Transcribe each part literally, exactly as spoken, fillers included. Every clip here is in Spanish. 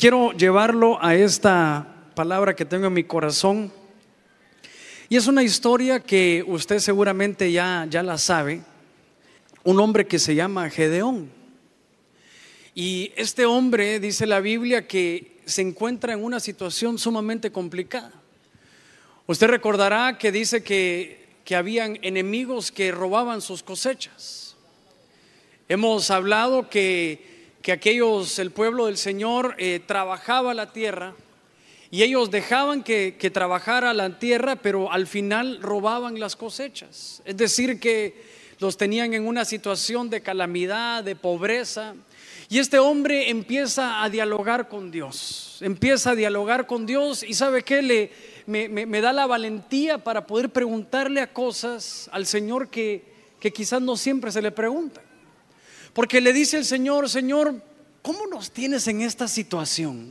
quiero llevarlo a esta palabra que tengo en mi corazón. Y es una historia que usted seguramente ya, ya la sabe. Un hombre que se llama Gedeón. Y este hombre, dice la Biblia, que se encuentra en una situación sumamente complicada. Usted recordará que dice que, que habían enemigos que robaban sus cosechas. Hemos hablado que, que aquellos, el pueblo del Señor eh, trabajaba la tierra y ellos dejaban que, que trabajara la tierra, pero al final robaban las cosechas. Es decir, que los tenían en una situación de calamidad, de pobreza. Y este hombre empieza a dialogar con Dios, empieza a dialogar con Dios y ¿sabe qué? Le, me, me, me da la valentía para poder preguntarle a cosas al Señor que, que quizás no siempre se le pregunta. Porque le dice el Señor: Señor, ¿cómo nos tienes en esta situación?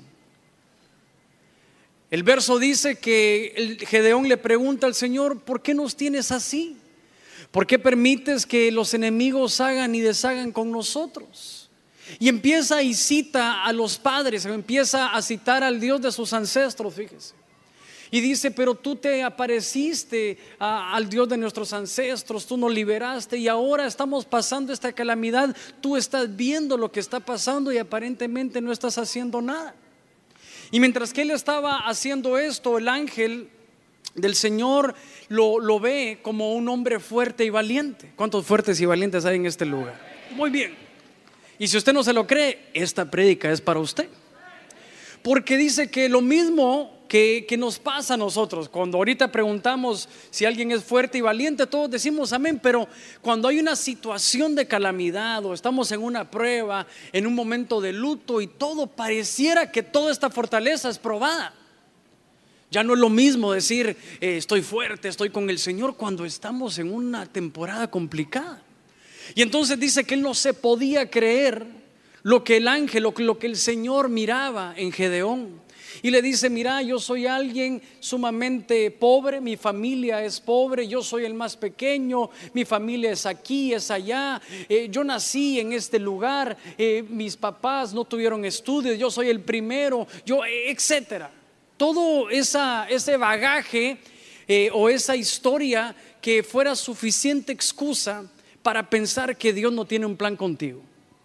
El verso dice que el Gedeón le pregunta al Señor: ¿por qué nos tienes así? ¿Por qué permites que los enemigos hagan y deshagan con nosotros? Y empieza y cita a los padres, empieza a citar al Dios de sus ancestros, fíjese. Y dice: pero tú te apareciste a, al Dios de nuestros ancestros, tú nos liberaste y ahora estamos pasando esta calamidad. Tú estás viendo lo que está pasando y aparentemente no estás haciendo nada. Y mientras que él estaba haciendo esto, el ángel del Señor lo, lo ve como un hombre fuerte y valiente. ¿Cuántos fuertes y valientes hay en este lugar? Muy bien. Y si usted no se lo cree, esta prédica es para usted. Porque dice que lo mismo que, que nos pasa a nosotros, cuando ahorita preguntamos si alguien es fuerte y valiente, todos decimos amén. Pero cuando hay una situación de calamidad o estamos en una prueba, en un momento de luto y todo, pareciera que toda esta fortaleza es probada. Ya no es lo mismo decir eh, estoy fuerte, estoy con el Señor, cuando estamos en una temporada complicada. Y entonces dice que él no se podía creer lo que el ángel, lo que, lo que el Señor miraba en Gedeón. Y le dice: mira, yo soy alguien sumamente pobre, mi familia es pobre, yo soy el más pequeño, mi familia es aquí, es allá, eh, yo nací en este lugar, eh, mis papás no tuvieron estudios, yo soy el primero, yo, eh, etcétera. Todo esa, ese bagaje eh, o esa historia que fuera suficiente excusa para pensar que Dios no tiene un plan contigo.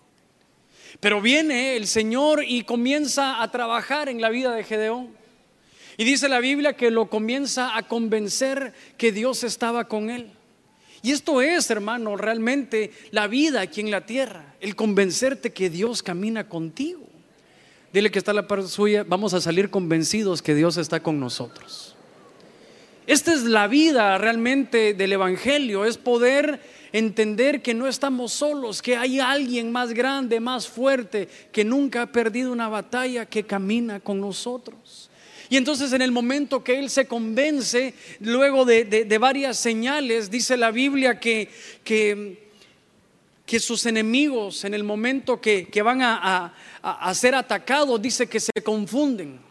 Pero viene el Señor y comienza a trabajar en la vida de Gedeón. Y dice la Biblia que lo comienza a convencer que Dios estaba con él. Y esto es, hermano, realmente la vida aquí en la tierra, el convencerte que Dios camina contigo. Dile que está a la par suya: vamos a salir convencidos que Dios está con nosotros. Esta es la vida realmente del evangelio, es poder entender que no estamos solos, que hay alguien más grande, más fuerte, que nunca ha perdido una batalla, que camina con nosotros. Y entonces en el momento que él se convence, luego de, de, de varias señales, dice la Biblia que, que, que sus enemigos, en el momento que, que van a, a, a ser atacados, dice que se confunden.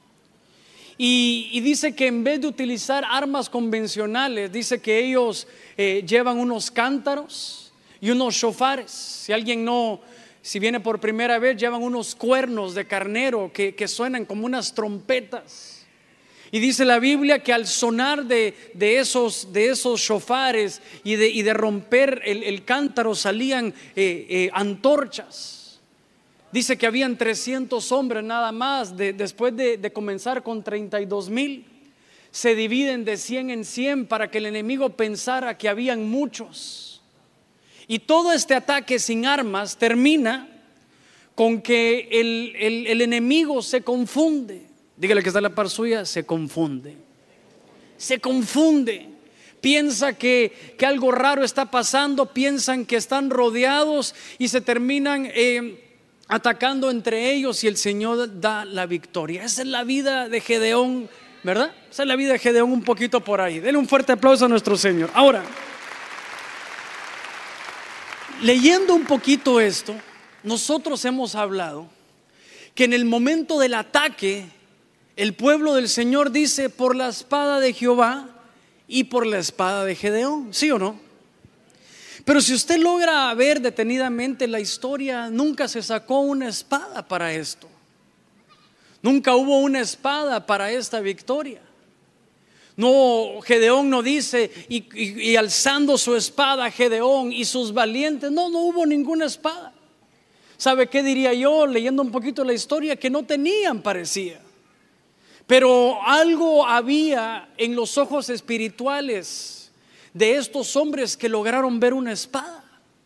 Y, y dice que en vez de utilizar armas convencionales, dice que ellos eh, llevan unos cántaros y unos shofares. Si alguien no, si viene por primera vez, llevan unos cuernos de carnero que, que suenan como unas trompetas. Y dice la Biblia que al sonar de, de, esos, de esos shofares y de, y de romper el, el cántaro salían eh, eh, antorchas. Dice que habían trescientos hombres nada más, de, después de, de comenzar con treinta y dos mil. Se dividen de cien en cien para que el enemigo pensara que habían muchos. Y todo este ataque sin armas termina con que el, el, el enemigo se confunde. Dígale que está a la par suya: se confunde. Se confunde. Piensa que, que algo raro está pasando, piensan que están rodeados y se terminan eh, atacando entre ellos, y el Señor da la victoria. Esa es la vida de Gedeón, ¿verdad? Esa es la vida de Gedeón, un poquito por ahí. Denle un fuerte aplauso a nuestro Señor. Ahora, leyendo un poquito esto, nosotros hemos hablado que en el momento del ataque, el pueblo del Señor dice: por la espada de Jehová y por la espada de Gedeón. ¿Sí o no? Pero si usted logra ver detenidamente la historia, nunca se sacó una espada para esto. Nunca hubo una espada para esta victoria. No, Gedeón no dice y, y, y alzando su espada Gedeón y sus valientes. No, no hubo ninguna espada. ¿Sabe qué diría yo leyendo un poquito la historia? Que no tenían, parecía. Pero algo había en los ojos espirituales de estos hombres que lograron ver una espada.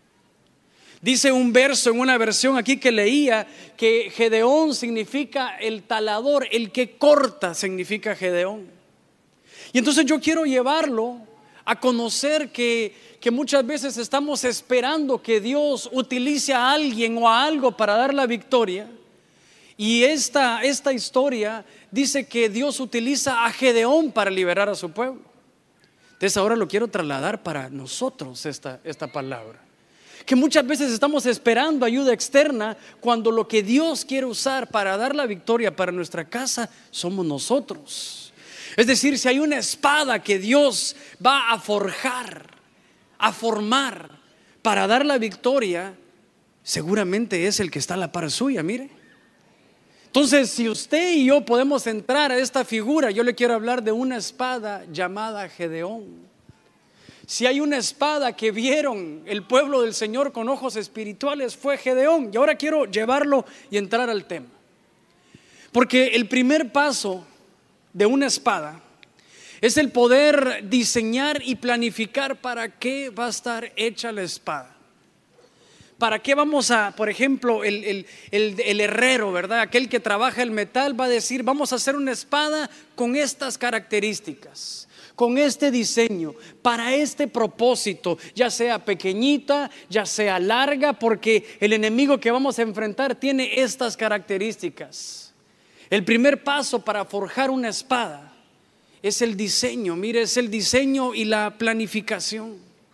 Dice un verso en una versión aquí que leía que Gedeón significa el talador, el que corta significa Gedeón. Y entonces yo quiero llevarlo a conocer que, que muchas veces estamos esperando que Dios utilice a alguien o a algo para dar la victoria. Y esta, esta historia dice que Dios utiliza a Gedeón para liberar a su pueblo. Entonces ahora lo quiero trasladar para nosotros esta, esta palabra. Que muchas veces estamos esperando ayuda externa cuando lo que Dios quiere usar para dar la victoria para nuestra casa somos nosotros. Es decir, si hay una espada que Dios va a forjar, a formar para dar la victoria, seguramente es el que está a la par suya, mire. Entonces, si usted y yo podemos entrar a esta figura, yo le quiero hablar de una espada llamada Gedeón. Si hay una espada que vieron el pueblo del Señor con ojos espirituales, fue Gedeón. Y ahora quiero llevarlo y entrar al tema. Porque el primer paso de una espada es el poder diseñar y planificar para qué va a estar hecha la espada. ¿Para qué vamos a, por ejemplo, el, el, el, el herrero, ¿verdad? Aquel que trabaja el metal va a decir, vamos a hacer una espada con estas características, con este diseño, para este propósito, ya sea pequeñita, ya sea larga, porque el enemigo que vamos a enfrentar tiene estas características. El primer paso para forjar una espada es el diseño, mire, es el diseño y la planificación.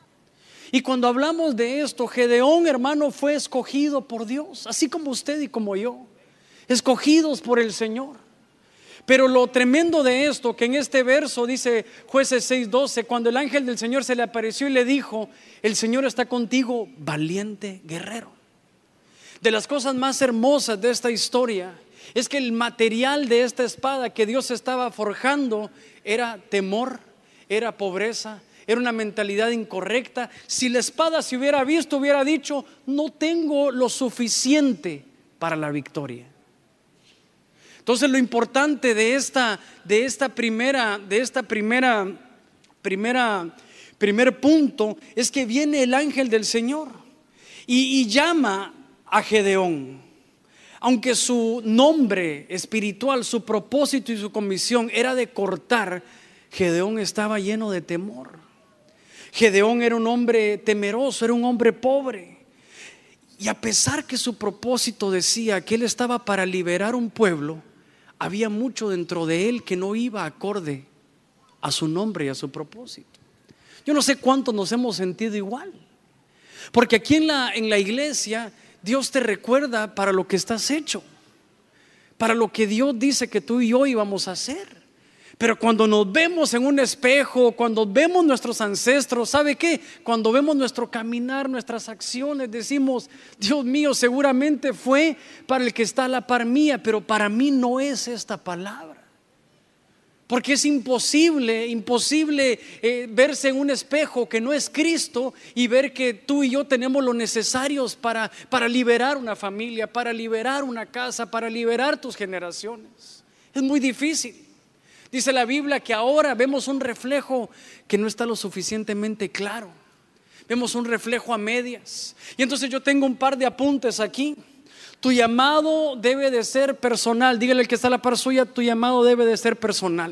Y cuando hablamos de esto, Gedeón, hermano, fue escogido por Dios, así como usted y como yo, escogidos por el Señor. Pero lo tremendo de esto, que en este verso dice Jueces seis doce, cuando el ángel del Señor se le apareció y le dijo, el Señor está contigo, valiente guerrero. De las cosas más hermosas de esta historia es que el material de esta espada que Dios estaba forjando era temor, era pobreza, era una mentalidad incorrecta. Si la espada se hubiera visto, hubiera dicho, no tengo lo suficiente para la victoria. Entonces lo importante de esta, de esta primera, de esta primera, primera, primer punto es que viene el ángel del Señor y, y llama a Gedeón. Aunque su nombre espiritual, su propósito y su comisión era de cortar, Gedeón estaba lleno de temor. Gedeón era un hombre temeroso, era un hombre pobre. Y a pesar que su propósito decía que él estaba para liberar un pueblo, había mucho dentro de él que no iba acorde a su nombre y a su propósito. Yo no sé cuántos nos hemos sentido igual. Porque aquí en la, en la iglesia Dios te recuerda para lo que estás hecho, para lo que Dios dice que tú y yo íbamos a hacer. Pero cuando nos vemos en un espejo, cuando vemos nuestros ancestros, ¿sabe qué? Cuando vemos nuestro caminar, nuestras acciones, decimos, Dios mío, seguramente fue para el que está a la par mía, pero para mí no es esta palabra. Porque es imposible, imposible eh, verse en un espejo que no es Cristo y ver que tú y yo tenemos lo necesarios para, para liberar una familia, para liberar una casa, para liberar tus generaciones. Es muy difícil. Dice la Biblia que ahora vemos un reflejo que no está lo suficientemente claro. Vemos un reflejo a medias. Y entonces yo tengo un par de apuntes aquí. Tu llamado debe de ser personal. Dígale al que está a la par suya, tu llamado debe de ser personal.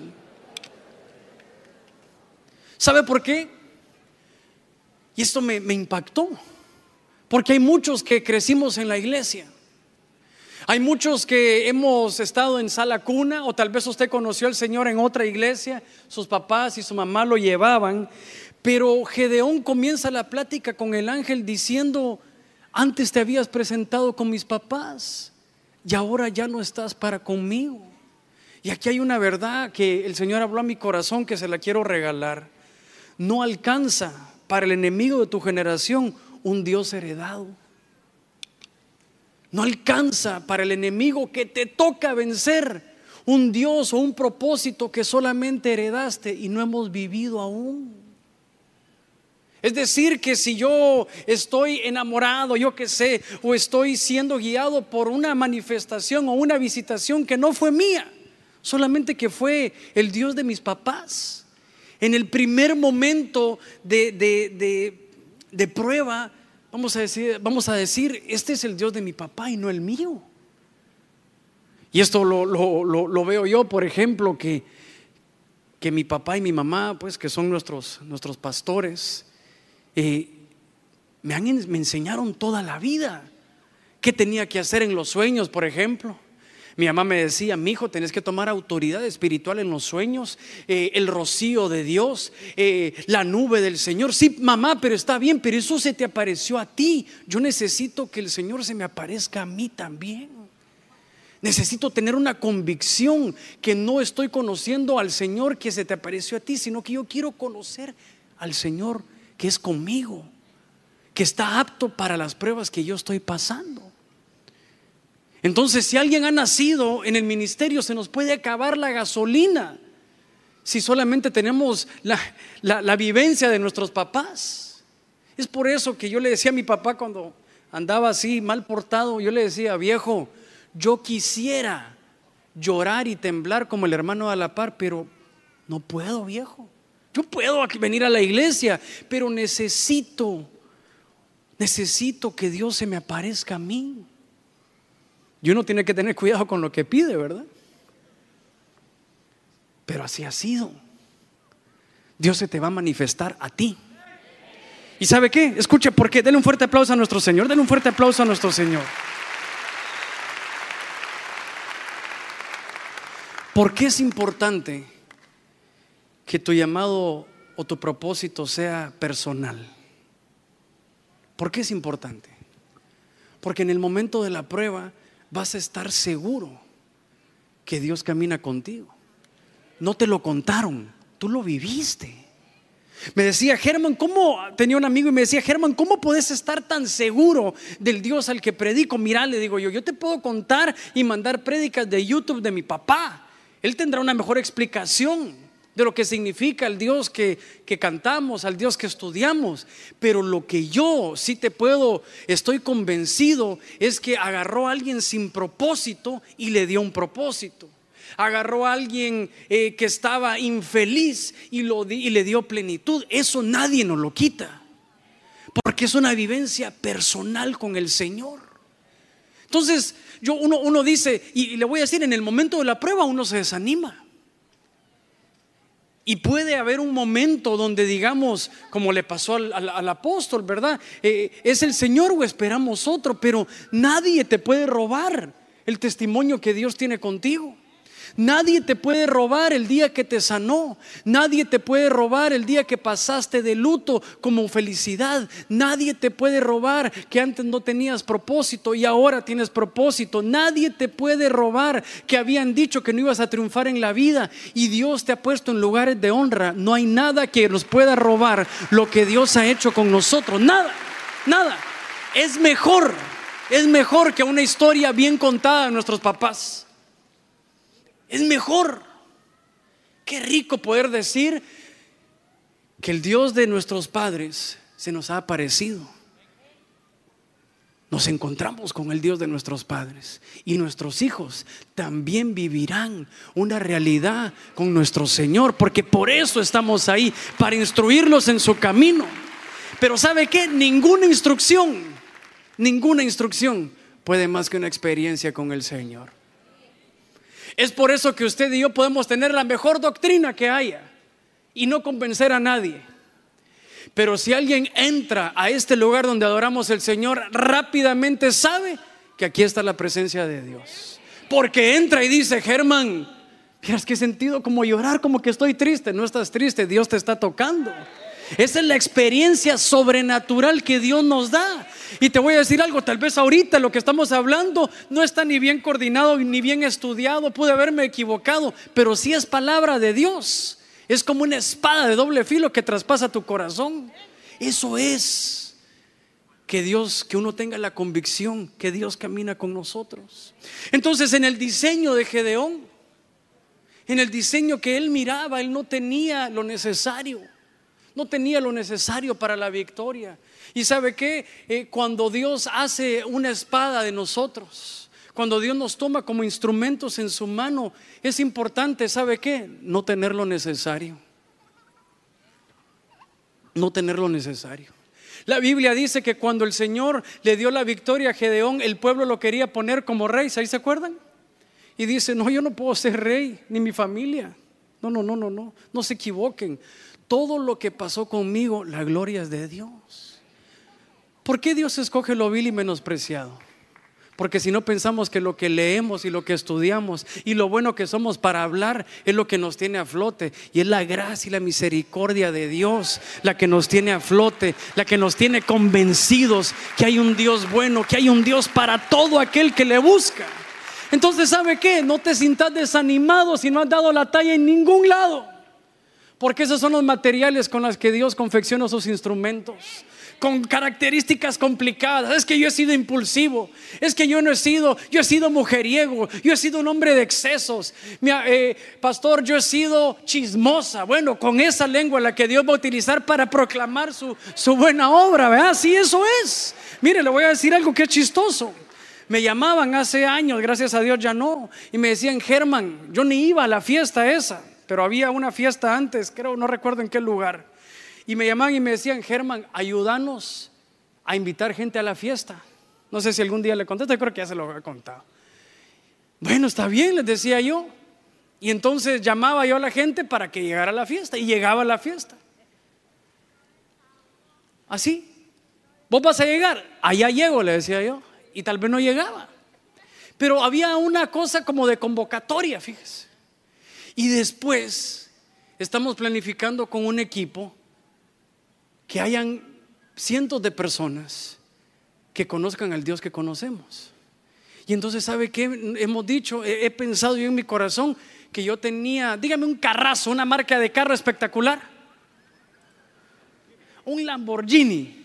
¿Sabe por qué? Y esto me, me impactó. Porque hay muchos que crecimos en la iglesia. Hay muchos que hemos estado en sala cuna, o tal vez usted conoció al Señor en otra iglesia, sus papás y su mamá lo llevaban. Pero Gedeón comienza la plática con el ángel diciendo: antes te habías presentado con mis papás y ahora ya no estás para conmigo. Y aquí hay una verdad que el Señor habló a mi corazón, que se la quiero regalar. No alcanza para el enemigo de tu generación un Dios heredado. No alcanza para el enemigo que te toca vencer un Dios o un propósito que solamente heredaste y no hemos vivido aún. Es decir, que si yo estoy enamorado, yo qué sé, o estoy siendo guiado por una manifestación o una visitación que no fue mía, solamente que fue el Dios de mis papás, en el primer momento de, de, de, de prueba, vamos a decir, vamos a decir, este es el Dios de mi papá y no el mío. Y esto lo, lo, lo, lo veo yo, por ejemplo, que, que mi papá y mi mamá, pues que son nuestros, nuestros pastores, Eh, me, han, me enseñaron toda la vida qué tenía que hacer en los sueños. Por ejemplo, mi mamá me decía: mi hijo, tenés que tomar autoridad espiritual en los sueños, eh, el rocío de Dios, eh, la nube del Señor. Sí, mamá, pero está bien, pero eso se te apareció a ti. Yo necesito que el Señor se me aparezca a mí también. Necesito tener una convicción que no estoy conociendo al Señor que se te apareció a ti, sino que yo quiero conocer al Señor que es conmigo, que está apto para las pruebas que yo estoy pasando. Entonces, si alguien ha nacido en el ministerio, se nos puede acabar la gasolina si solamente tenemos la, la, la vivencia de nuestros papás. Es por eso que yo le decía a mi papá cuando andaba así mal portado, yo le decía: viejo, yo quisiera llorar y temblar como el hermano a la par, pero no puedo, viejo. Yo puedo venir a la iglesia, pero necesito, necesito que Dios se me aparezca a mí. Y uno tiene que tener cuidado con lo que pide, ¿verdad? Pero así ha sido. Dios se te va a manifestar a ti. ¿Y sabe qué? Escuche, ¿por qué? Denle un fuerte aplauso a nuestro Señor. Denle un fuerte aplauso a nuestro Señor. ¿Por qué es importante que tu llamado o tu propósito sea personal? ¿Por qué es importante? Porque en el momento de la prueba vas a estar seguro que Dios camina contigo. No te lo contaron, tú lo viviste. Me decía Germán, ¿cómo? Tenía un amigo y me decía: Germán, ¿cómo puedes estar tan seguro del Dios al que predico? Mira, le digo yo, yo te puedo contar y mandar prédicas de YouTube de mi papá. Él tendrá una mejor explicación de lo que significa el Dios que, que cantamos, al Dios que estudiamos. Pero lo que yo sí te puedo, estoy convencido, es que agarró a alguien sin propósito y le dio un propósito. Agarró a alguien eh, que estaba infeliz y, lo di, y le dio plenitud. Eso nadie nos lo quita, porque es una vivencia personal con el Señor. Entonces yo, uno, uno dice, y, y le voy a decir, en el momento de la prueba uno se desanima. Y puede haber un momento donde digamos, como le pasó al, al, al apóstol, ¿verdad? Eh, ¿Es el Señor o esperamos otro? Pero nadie te puede robar el testimonio que Dios tiene contigo. Nadie te puede robar el día que te sanó. Nadie te puede robar el día que pasaste de luto como felicidad. Nadie te puede robar que antes no tenías propósito y ahora tienes propósito. Nadie te puede robar que habían dicho que no ibas a triunfar en la vida y Dios te ha puesto en lugares de honra. No hay nada que nos pueda robar lo que Dios ha hecho con nosotros. Nada, nada. Es mejor, es mejor que una historia bien contada de nuestros papás. Es mejor. Qué rico poder decir que el Dios de nuestros padres se nos ha aparecido. Nos encontramos con el Dios de nuestros padres y nuestros hijos también vivirán una realidad con nuestro Señor, porque por eso estamos ahí, para instruirlos en su camino. Pero ¿sabe qué? Ninguna instrucción, ninguna instrucción puede más que una experiencia con el Señor. Es por eso que usted y yo podemos tener la mejor doctrina que haya y no convencer a nadie. Pero si alguien entra a este lugar donde adoramos al Señor, rápidamente sabe que aquí está la presencia de Dios. Porque entra y dice: Germán, miras qué sentido, como llorar, como que estoy triste. No estás triste, Dios te está tocando. Esa es la experiencia sobrenatural que Dios nos da. Y te voy a decir algo, tal vez ahorita lo que estamos hablando no está ni bien coordinado ni bien estudiado, pude haberme equivocado, pero sí es palabra de Dios. Es como una espada de doble filo que traspasa tu corazón. Eso es que Dios, que uno tenga la convicción que Dios camina con nosotros. Entonces, en el diseño de Gedeón, En el diseño que él miraba, él no tenía lo necesario. No tenía lo necesario para la victoria. Y ¿sabe qué? Eh, cuando Dios hace una espada de nosotros, cuando Dios nos toma como instrumentos en su mano, es importante, ¿sabe qué? No tener lo necesario. No tener lo necesario. La Biblia dice que cuando el Señor le dio la victoria a Gedeón, el pueblo lo quería poner como rey. ¿Ahí se acuerdan? Y dice: no, yo no puedo ser rey, ni mi familia. No, no, no, no, no, no se equivoquen. Todo lo que pasó conmigo, la gloria es de Dios. ¿Por qué Dios escoge lo vil y menospreciado? Porque si no pensamos que lo que leemos y lo que estudiamos y lo bueno que somos para hablar es lo que nos tiene a flote. Y es la gracia y la misericordia de Dios la que nos tiene a flote, la que nos tiene convencidos que hay un Dios bueno, que hay un Dios para todo aquel que le busca. Entonces, ¿sabe qué? No te sientas desanimado si no has dado la talla en ningún lado, porque esos son los materiales con los que Dios confecciona sus instrumentos, con características complicadas. Es que yo he sido impulsivo, es que yo no he sido, yo he sido mujeriego, yo he sido un hombre de excesos. Mira, eh, pastor, yo he sido chismosa. Bueno, con esa lengua la que Dios va a utilizar para proclamar su, su buena obra, ¿verdad? Sí, eso es. Mire, le voy a decir algo que es chistoso. Me llamaban hace años, gracias a Dios ya no, y me decían: Germán, yo ni iba a la fiesta esa, pero había una fiesta antes, creo, no recuerdo en qué lugar. Y me llamaban y me decían: Germán, ayúdanos a invitar gente a la fiesta. No sé si algún día le conté, creo que ya se lo he contado. Bueno, está bien, les decía yo. Y entonces llamaba yo a la gente para que llegara a la fiesta, y llegaba a la fiesta. Así: ¿vos vas a llegar? Allá llego, le decía yo. Y tal vez no llegaba, pero había una cosa como de convocatoria, fíjese. Y después estamos planificando con un equipo que hayan cientos de personas que conozcan al Dios que conocemos. Y entonces, ¿sabe qué? Hemos dicho, he, he pensado yo en mi corazón que yo tenía, dígame, un carrazo, una marca de carro espectacular, un Lamborghini.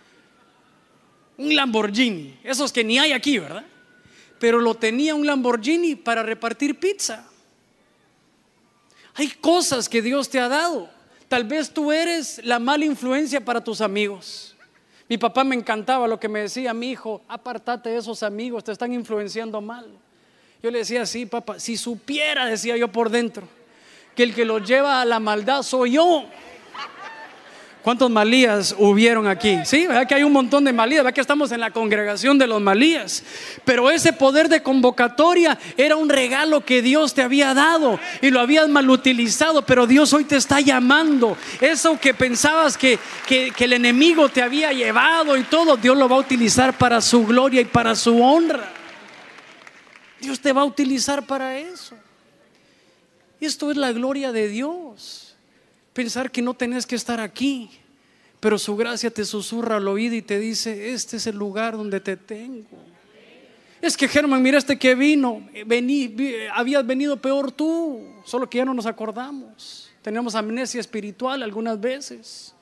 Un Lamborghini, esos que ni hay aquí, ¿verdad? Pero lo tenía, un Lamborghini, para repartir pizza. Hay cosas que Dios te ha dado. Tal vez tú eres la mala influencia para tus amigos. Mi papá me encantaba lo que me decía: mi hijo, apártate de esos amigos, te están influenciando mal. Yo le decía: sí, papá, si supiera, decía yo por dentro, que el que los lleva a la maldad soy yo. ¿Cuántos Malías hubieron aquí? Sí, ¿verdad que hay un montón de Malías? ¿Verdad que estamos en la congregación de los Malías? Pero ese poder de convocatoria era un regalo que Dios te había dado y lo habías mal utilizado, pero Dios hoy te está llamando. Eso que pensabas que, que, que el enemigo te había llevado y todo, Dios lo va a utilizar para su gloria y para su honra. Dios te va a utilizar para eso. Esto es la gloria de Dios. Pensar que no tenés que estar aquí, pero su gracia te susurra al oído y te dice: este es el lugar donde te tengo. Es que, Germán, mira este que vino, vení, habías venido peor tú, solo que ya no nos acordamos. Tenemos amnesia espiritual algunas veces.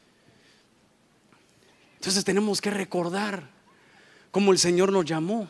Entonces tenemos que recordar cómo el Señor nos llamó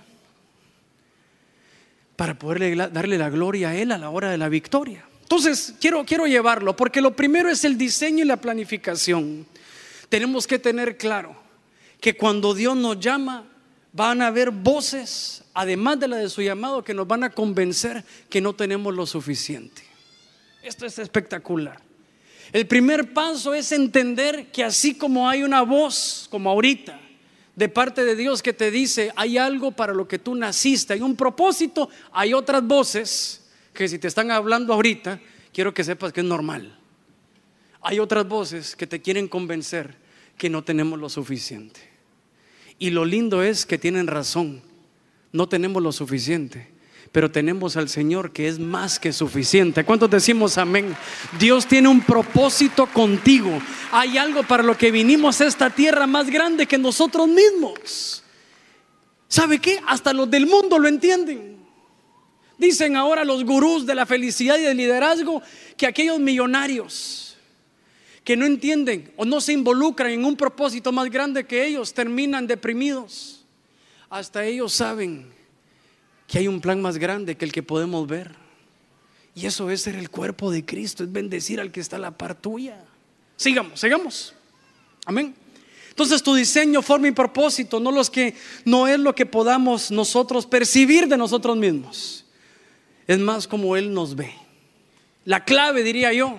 para poder darle la gloria a Él a la hora de la victoria. Entonces quiero, quiero llevarlo, porque lo primero es el diseño y la planificación. Tenemos que tener claro que cuando Dios nos llama, van a haber voces, además de la de su llamado, que nos van a convencer que no tenemos lo suficiente. Esto es espectacular. El primer paso es entender que así como hay una voz, como ahorita, de parte de Dios que te dice: hay algo para lo que tú naciste, hay un propósito, hay otras voces que si te están hablando ahorita, quiero que sepas que es normal. Hay otras voces que te quieren convencer que no tenemos lo suficiente. Y lo lindo es que tienen razón. No tenemos lo suficiente, pero tenemos al Señor que es más que suficiente. ¿Cuántos decimos amén? Dios tiene un propósito contigo. Hay algo para lo que vinimos a esta tierra más grande que nosotros mismos. ¿Sabe qué? Hasta los del mundo lo entienden. Dicen ahora los gurús de la felicidad y del liderazgo que aquellos millonarios que no entienden o no se involucran en un propósito más grande que ellos terminan deprimidos. Hasta ellos saben que hay un plan más grande que el que podemos ver. Y eso es ser el cuerpo de Cristo, es bendecir al que está a la par tuya. Sigamos, sigamos. Amén. Entonces tu diseño, forma y propósito no, los que, no es lo que podamos nosotros percibir de nosotros mismos. Es más como Él nos ve. La clave, diría yo,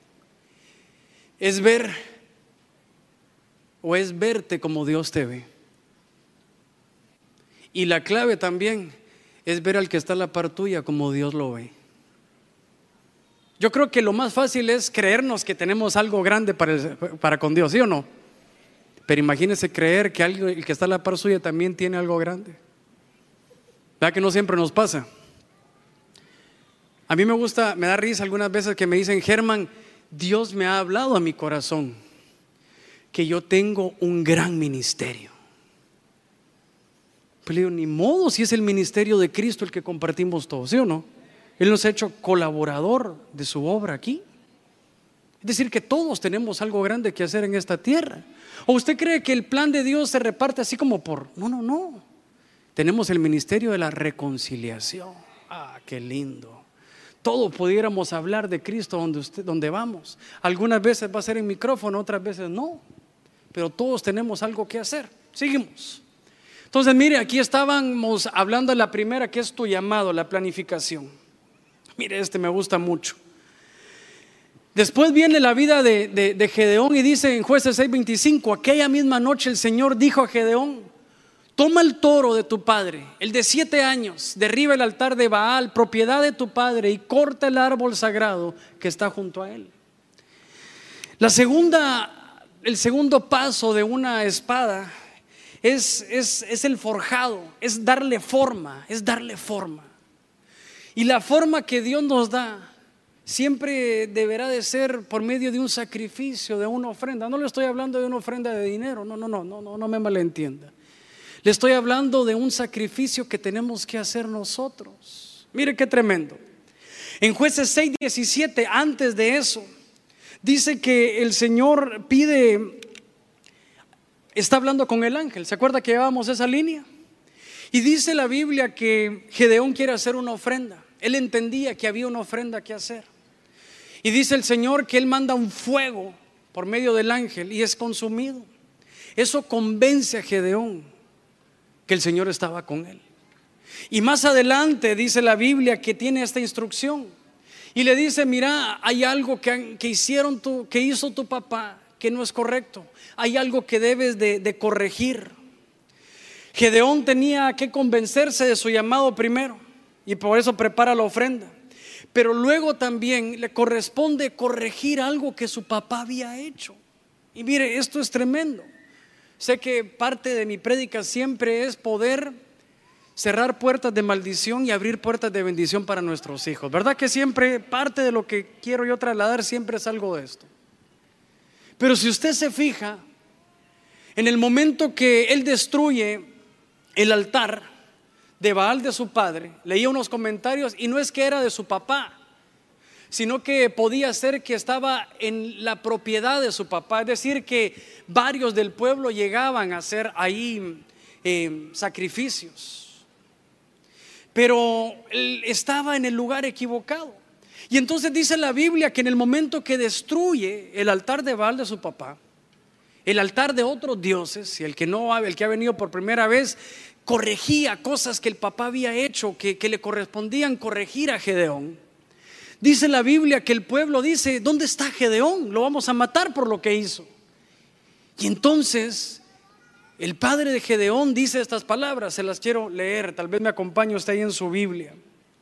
es ver o es verte como Dios te ve. Y la clave también es ver al que está a la par tuya como Dios lo ve. Yo creo que lo más fácil es creernos que tenemos algo grande para, el, para con Dios, ¿sí o no? Pero imagínense creer que alguien, el que está a la par suya también tiene algo grande. ¿Verdad que no siempre nos pasa? A mí me gusta, me da risa algunas veces que me dicen: Germán, Dios me ha hablado a mi corazón que yo tengo un gran ministerio. Pues le digo, ni modo, si es el ministerio de Cristo el que compartimos todos, ¿sí o no? Él nos ha hecho colaborador de su obra aquí. Es decir, que todos tenemos algo grande que hacer en esta tierra. ¿O usted cree que el plan de Dios se reparte así como por? No, no, no. Tenemos el ministerio de la reconciliación. Ah, qué lindo. Todos pudiéramos hablar de Cristo donde, usted, donde vamos. Algunas veces va a ser en micrófono, otras veces no. Pero todos tenemos algo que hacer. Seguimos. Entonces mire, aquí estábamos hablando de la primera, que es tu llamado, la planificación. Mire, este me gusta mucho. Después viene la vida de, de, de Gedeón y dice en Jueces seis veinticinco: aquella misma noche el Señor dijo a Gedeón: toma el toro de tu padre, el de siete años, derriba el altar de Baal, propiedad de tu padre, y corta el árbol sagrado que está junto a él. La segunda, el segundo paso de una espada es, es, es el forjado, es darle forma, es darle forma. Y la forma que Dios nos da siempre deberá de ser por medio de un sacrificio, de una ofrenda. No le estoy hablando de una ofrenda de dinero, no, no, no, no, no, no me malentienda. Le estoy hablando de un sacrificio que tenemos que hacer nosotros. Mire qué tremendo. En Jueces seis diecisiete, antes de eso, dice que el Señor pide, está hablando con el ángel. ¿Se acuerda que llevábamos esa línea? Y dice la Biblia que Gedeón quiere hacer una ofrenda. Él entendía que había una ofrenda que hacer. Y dice el Señor que Él manda un fuego por medio del ángel y es consumido. Eso convence a Gedeón que el Señor estaba con él. Y más adelante dice la Biblia que tiene esta instrucción y le dice: mira, hay algo que, que hicieron tu, que hizo tu papá que no es correcto. Hay algo que debes de, de corregir. Gedeón tenía que convencerse de su llamado primero y por eso prepara la ofrenda. Pero luego también le corresponde corregir algo que su papá había hecho. Y mire, esto es tremendo. Sé que parte de mi prédica siempre es poder cerrar puertas de maldición y abrir puertas de bendición para nuestros hijos. ¿Verdad que siempre parte de lo que quiero yo trasladar siempre es algo de esto? Pero si usted se fija, en el momento que él destruye el altar de Baal de su padre, leía unos comentarios y no es que era de su papá, sino que podía ser que estaba en la propiedad de su papá. Es decir, que varios del pueblo llegaban a hacer ahí eh, sacrificios, pero él estaba en el lugar equivocado. Y entonces dice la Biblia que en el momento que destruye el altar de Baal de su papá, el altar de otros dioses, y el que no, el que ha venido por primera vez, corregía cosas que el papá había hecho, que, que le correspondían corregir a Gedeón. Dice la Biblia que el pueblo dice: ¿dónde está Gedeón? Lo vamos a matar por lo que hizo. Y entonces el padre de Gedeón dice estas palabras, se las quiero leer, tal vez me acompañe usted ahí en su Biblia.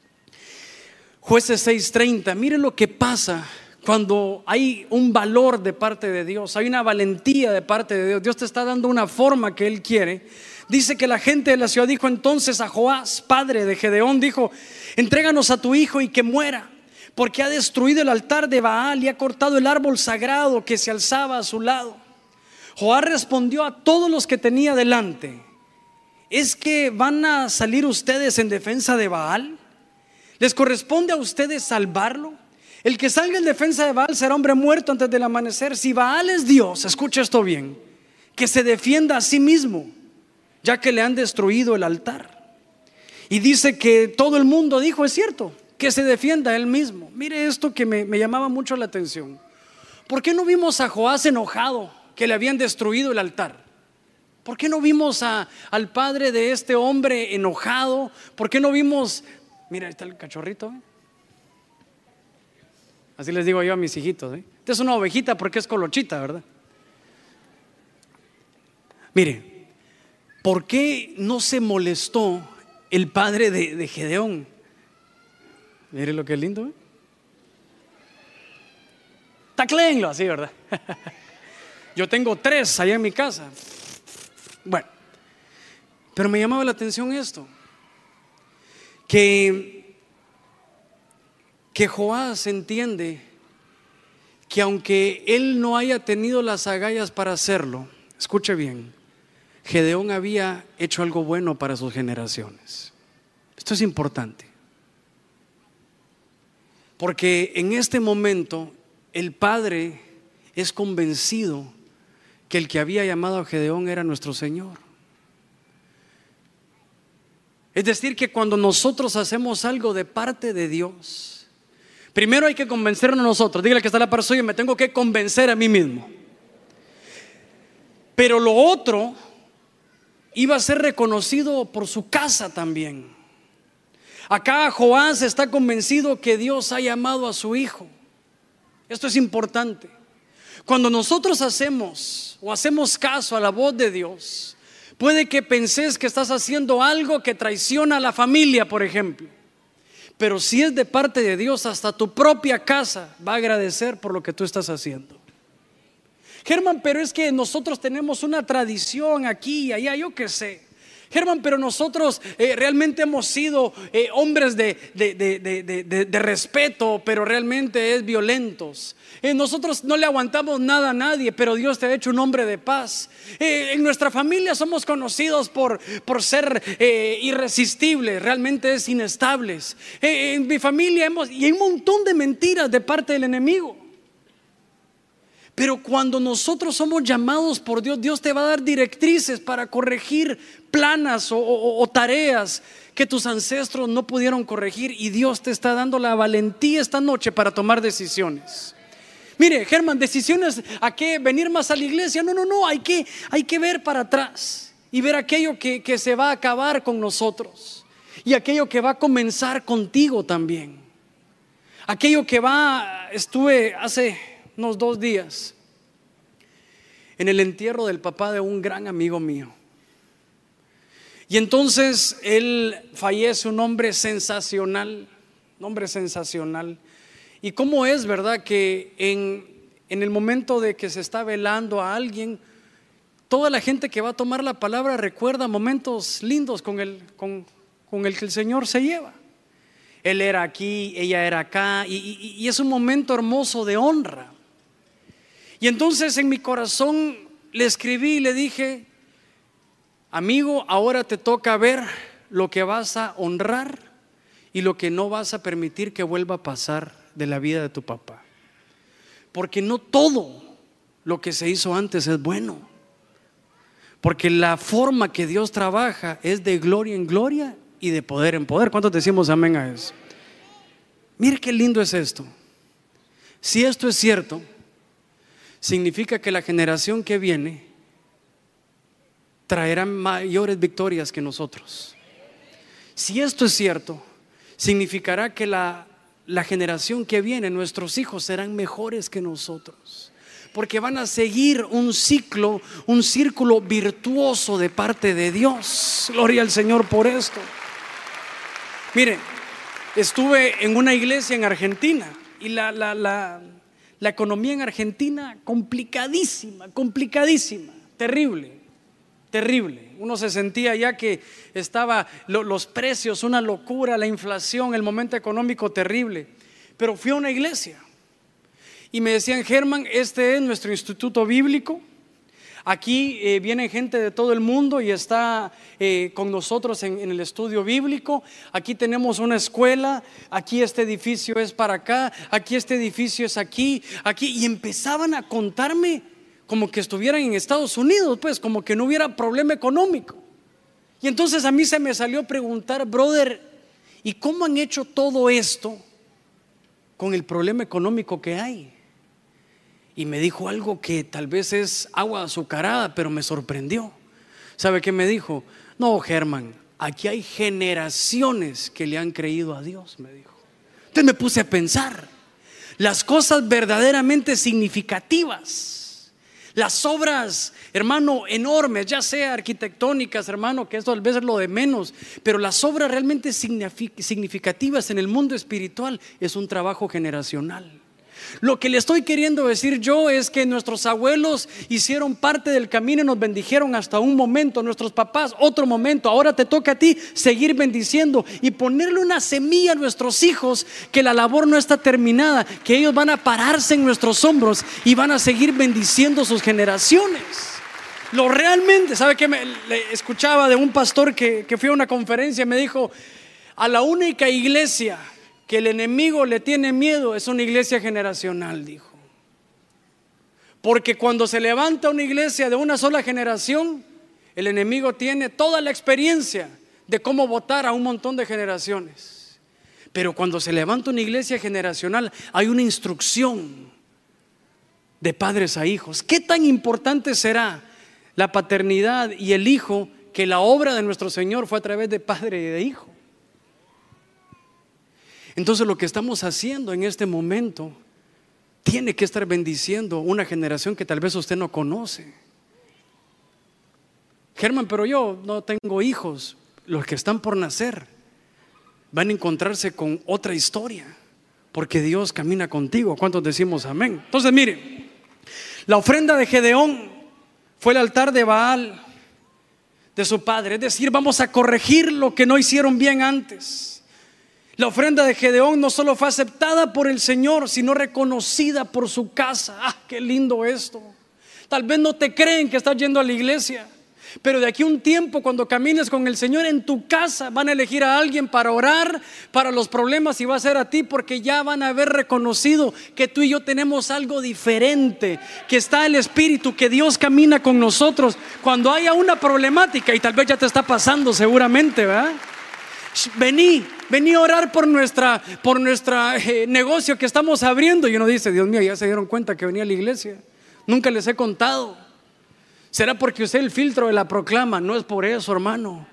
Jueces seis treinta, mire lo que pasa cuando hay un valor de parte de Dios, hay una valentía de parte de Dios. Dios te está dando una forma que Él quiere. Dice que la gente de la ciudad dijo entonces a Joás, padre de Gedeón, dijo: entréganos a tu hijo y que muera, porque ha destruido el altar de Baal y ha cortado el árbol sagrado que se alzaba a su lado. Joás respondió a todos los que tenía delante: ¿es que van a salir ustedes en defensa de Baal? ¿Les corresponde a ustedes salvarlo? El que salga en defensa de Baal será hombre muerto antes del amanecer. Si Baal es Dios, escucha esto bien, que se defienda a sí mismo, ya que le han destruido el altar. Y dice que todo el mundo dijo: es cierto, que se defienda él mismo. Mire esto que me, me llamaba mucho la atención. ¿Por qué no vimos a Joás enojado que le habían destruido el altar? ¿Por qué no vimos a, al padre de este hombre enojado? ¿Por qué no vimos? Mira, ahí está el cachorrito, ¿eh? Así les digo yo a mis hijitos, ¿eh? Esta es una ovejita porque es colochita, ¿verdad? Mire, ¿por qué no se molestó el padre de, de Gedeón? Mire lo que es lindo, ¿eh? Tacléenlo así, ¿verdad? Yo tengo tres allá en mi casa. Bueno, pero me llamaba la atención esto, que, que Joás entiende que aunque él no haya tenido las agallas para hacerlo, escuche bien, Gedeón había hecho algo bueno para sus generaciones. Esto es importante, porque en este momento el padre es convencido que el que había llamado a Gedeón era nuestro Señor. Es decir, que cuando nosotros hacemos algo de parte de Dios, primero hay que convencernos nosotros. Dígale que está la par suya, me tengo que convencer a mí mismo. Pero lo otro iba a ser reconocido por su casa también. Acá Joás está convencido que Dios ha llamado a su hijo. Esto es importante. Cuando nosotros hacemos o hacemos caso a la voz de Dios, puede que penses que estás haciendo algo que traiciona a la familia, por ejemplo. Pero si es de parte de Dios, hasta tu propia casa va a agradecer por lo que tú estás haciendo. Germán, pero es que nosotros tenemos una tradición aquí y allá, yo qué sé. Germán, pero nosotros eh, realmente hemos sido eh, hombres de, de, de, de, de, de respeto, pero realmente es violentos. Eh, nosotros no le aguantamos nada a nadie, pero Dios te ha hecho un hombre de paz. Eh, en nuestra familia somos conocidos por, por ser eh, irresistibles, realmente es inestables. Eh, en mi familia hemos, y hay un montón de mentiras de parte del enemigo. Pero cuando nosotros somos llamados por Dios, Dios te va a dar directrices para corregir planas o, o, o tareas que tus ancestros no pudieron corregir, y Dios te está dando la valentía esta noche para tomar decisiones. Mire, Germán, decisiones a qué venir más a la iglesia. No, no, no, hay que, hay que ver para atrás y ver aquello que, que se va a acabar con nosotros y aquello que va a comenzar contigo también. Aquello que va, estuve hace unos dos días en el entierro del papá de un gran amigo mío, y entonces él fallece, un hombre sensacional, un hombre sensacional. Y cómo es, verdad, que en, en el momento de que se está velando a alguien, toda la gente que va a tomar la palabra recuerda momentos lindos con el, con, con el que el Señor se lleva. Él era aquí, ella era acá, y, y, y es un momento hermoso de honra. Y entonces en mi corazón le escribí y le dije: amigo, ahora te toca ver lo que vas a honrar y lo que no vas a permitir que vuelva a pasar de la vida de tu papá. Porque no todo lo que se hizo antes es bueno. Porque la forma que Dios trabaja es de gloria en gloria y de poder en poder. ¿Cuántos decimos amén a eso? Mire qué lindo es esto. Si esto es cierto, significa que la generación que viene traerá mayores victorias que nosotros. Si esto es cierto, significará que la, la generación que viene, nuestros hijos, serán mejores que nosotros, porque van a seguir un ciclo, un círculo virtuoso de parte de Dios. Gloria al Señor por esto. Mire, estuve en una iglesia en Argentina y la, la, la La economía en Argentina complicadísima, complicadísima, terrible, terrible. Uno se sentía ya que estaba lo, los precios, una locura, la inflación, el momento económico terrible. Pero fui a una iglesia y me decían: Germán, este es nuestro instituto bíblico. Aquí eh, viene gente de todo el mundo y está eh, con nosotros en, en el estudio bíblico. Aquí tenemos una escuela, aquí este edificio es para acá, aquí este edificio es aquí, aquí. Y empezaban a contarme como que estuvieran en Estados Unidos, pues como que no hubiera problema económico. Y entonces a mí se me salió a preguntar: brother, ¿y cómo han hecho todo esto con el problema económico que hay? Y me dijo algo que tal vez es agua azucarada, pero me sorprendió. ¿Sabe qué me dijo? No, Germán, aquí hay generaciones que le han creído a Dios, me dijo. Entonces me puse a pensar, las cosas verdaderamente significativas, las obras, hermano, enormes, ya sea arquitectónicas, hermano, que esto tal vez es lo de menos, pero las obras realmente significativas en el mundo espiritual es un trabajo generacional. Lo que le estoy queriendo decir yo es que nuestros abuelos hicieron parte del camino y nos bendijeron hasta un momento, nuestros papás otro momento. Ahora te toca a ti seguir bendiciendo y ponerle una semilla a nuestros hijos, que la labor no está terminada, que ellos van a pararse en nuestros hombros y van a seguir bendiciendo sus generaciones. Lo realmente, ¿sabe qué? Me, le escuchaba de un pastor que, que fue a una conferencia y me dijo: a la única iglesia que el enemigo le tiene miedo es una iglesia generacional, dijo. Porque cuando se levanta una iglesia de una sola generación, el enemigo tiene toda la experiencia de cómo votar a un montón de generaciones. Pero cuando se levanta una iglesia generacional, hay una instrucción de padres a hijos. ¿Qué tan importante será la paternidad y el hijo, que la obra de nuestro Señor fue a través de padre y de hijo? Entonces lo que estamos haciendo en este momento tiene que estar bendiciendo una generación que tal vez usted no conoce. Germán, pero yo no tengo hijos. Los que están por nacer van a encontrarse con otra historia, porque Dios camina contigo. ¿Cuántos decimos amén? Entonces mire, la ofrenda de Gedeón fue el altar de Baal de su padre. Es decir, vamos a corregir lo que no hicieron bien antes. La ofrenda de Gedeón no solo fue aceptada por el Señor, sino reconocida por su casa. ¡Ah, qué lindo esto! Tal vez no te creen que estás yendo a la iglesia, pero de aquí a un tiempo, cuando camines con el Señor en tu casa, van a elegir a alguien para orar para los problemas, y va a ser a ti, porque ya van a haber reconocido que tú y yo tenemos algo diferente, que está el Espíritu, que Dios camina con nosotros cuando haya una problemática, y tal vez ya te está pasando seguramente, ¿verdad? Vení, vení a orar por nuestra, por nuestra eh, negocio que estamos abriendo. Y uno dice: Dios mío, ya se dieron cuenta que venía a la iglesia, nunca les he contado. ¿Será porque usted el filtro de la proclama? No es por eso, hermano.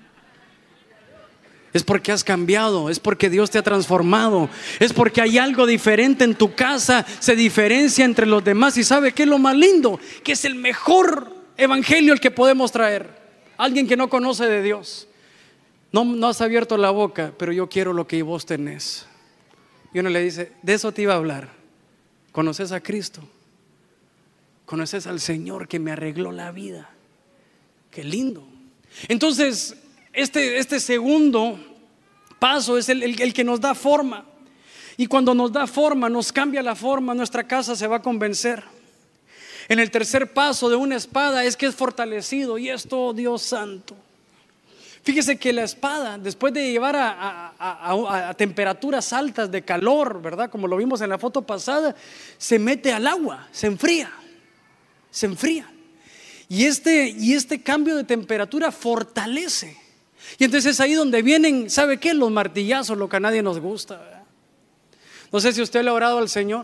Es porque has cambiado, es porque Dios te ha transformado, es porque hay algo diferente en tu casa, se diferencia entre los demás. Y ¿sabe qué es lo más lindo? Que es el mejor evangelio el que podemos traer. Alguien que no conoce de Dios. No, no has abierto la boca, pero yo quiero lo que vos tenés. Y uno le dice: de eso te iba a hablar. ¿Conoces a Cristo? ¿Conoces al Señor que me arregló la vida? Qué lindo. Entonces este, este segundo paso es el, el, el que nos da forma. Y cuando nos da forma, nos cambia la forma, nuestra casa se va a convencer. En el tercer paso de una espada es que es fortalecido. Y esto, Dios santo, fíjese que la espada, después de llevar a, a, a, a temperaturas altas de calor, ¿verdad? Como lo vimos en la foto pasada, se mete al agua, se enfría, se enfría. Y este, y este cambio de temperatura fortalece. Y entonces es ahí donde vienen, ¿sabe qué? Los martillazos, lo que a nadie nos gusta, ¿verdad? No sé si usted le ha orado al Señor.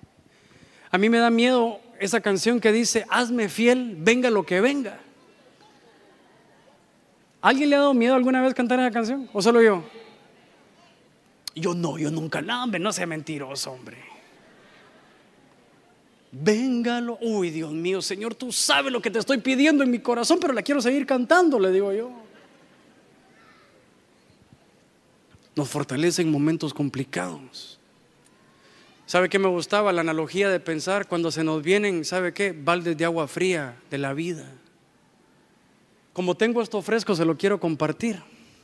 A mí me da miedo esa canción que dice: hazme fiel, venga lo que venga. ¿Alguien le ha dado miedo alguna vez cantar esa canción? ¿O solo yo? Yo no, yo nunca. No, hombre, no sea mentiroso, hombre. Véngalo. Uy, Dios mío, Señor, tú sabes lo que te estoy pidiendo en mi corazón, pero la quiero seguir cantando, le digo yo. Nos fortalece en momentos complicados. ¿Sabe qué me gustaba? La analogía de pensar cuando se nos vienen, ¿sabe qué? Baldes de agua fría de la vida. Como tengo esto fresco, se lo quiero compartir.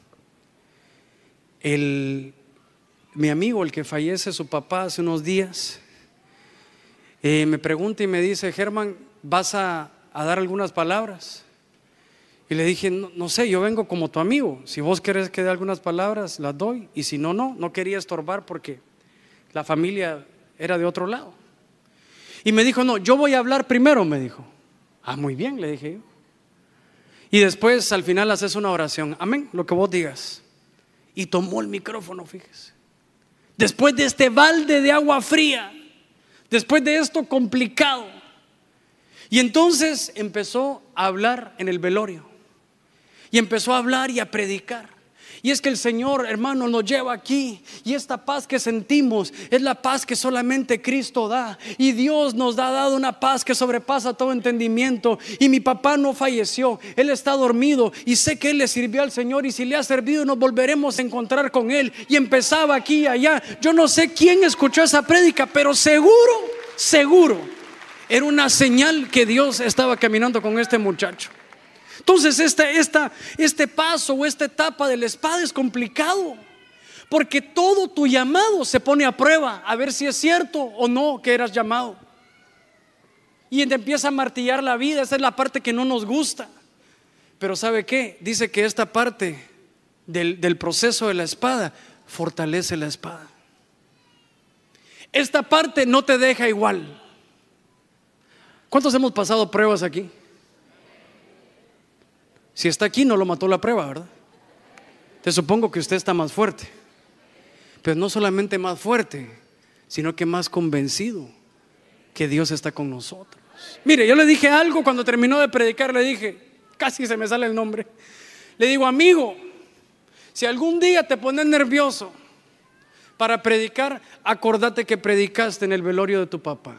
El, mi amigo, el que fallece su papá hace unos días, eh, me pregunta y me dice: Germán, ¿vas a, a dar algunas palabras? Y le dije: no, no sé, yo vengo como tu amigo. Si vos querés que dé algunas palabras, las doy. Y si no, no, no quería estorbar porque la familia era de otro lado. Y me dijo: no, yo voy a hablar primero, me dijo. Ah, muy bien, le dije yo. Y después al final haces una oración. Amén, lo que vos digas. y tomó el micrófono, fíjese. Después de este balde de agua fría, después de esto complicado, y entonces empezó a hablar en el velorio, y empezó a hablar y a predicar. Y es que el Señor, hermano, nos lleva aquí, y esta paz que sentimos es la paz que solamente Cristo da, y Dios nos ha dado una paz que sobrepasa todo entendimiento. Y mi papá no falleció, él está dormido, y sé que él le sirvió al Señor, y si le ha servido nos volveremos a encontrar con él. Y empezaba aquí y allá. Yo no sé quién escuchó esa prédica, pero seguro, seguro era una señal que Dios estaba caminando con este muchacho. Entonces este, esta, este paso o esta etapa de la espada es complicado, porque todo tu llamado se pone a prueba, a ver si es cierto o no que eras llamado. Y te empieza a martillar la vida. Esa es la parte que no nos gusta. Pero ¿sabe qué? Dice que esta parte del, del proceso de la espada fortalece la espada. Esta parte no te deja igual. ¿Cuántos hemos pasado pruebas aquí? Si está aquí, no lo mató la prueba, ¿verdad? Te supongo que usted está más fuerte, pero no solamente más fuerte, sino que más convencido que Dios está con nosotros. Mire, yo le dije algo cuando terminó de predicar. Le dije, casi se me sale el nombre. Le digo, amigo, si algún día te pones nervioso para predicar, acordate que predicaste en el velorio de tu papá.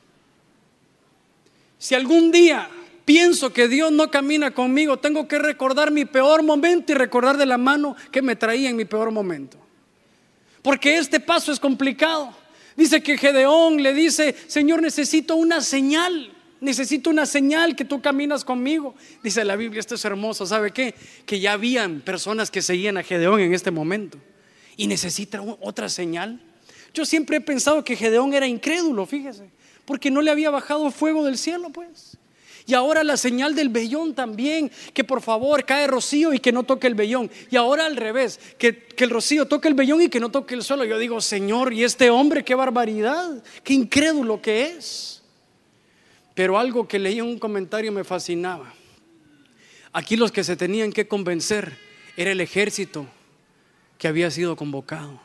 Si algún día pienso que Dios no camina conmigo, tengo que recordar mi peor momento y recordar de la mano que me traía en mi peor momento. Porque este paso es complicado. Dice que Gedeón le dice, Señor, necesito una señal. Necesito una señal que tú caminas conmigo. Dice la Biblia, esto es hermoso. ¿Sabe qué? Que ya habían personas que seguían a Gedeón en este momento. Y necesita otra señal. Yo siempre he pensado que Gedeón era incrédulo, fíjese, porque no le había bajado fuego del cielo, pues. Y ahora la señal del vellón también, que por favor cae rocío y que no toque el vellón. Y ahora al revés, que, que el rocío toque el vellón y que no toque el suelo. Yo digo, Señor, y este hombre, qué barbaridad, qué incrédulo que es. Pero algo que leí en un comentario me fascinaba. Aquí los que se tenían que convencer era el ejército que había sido convocado.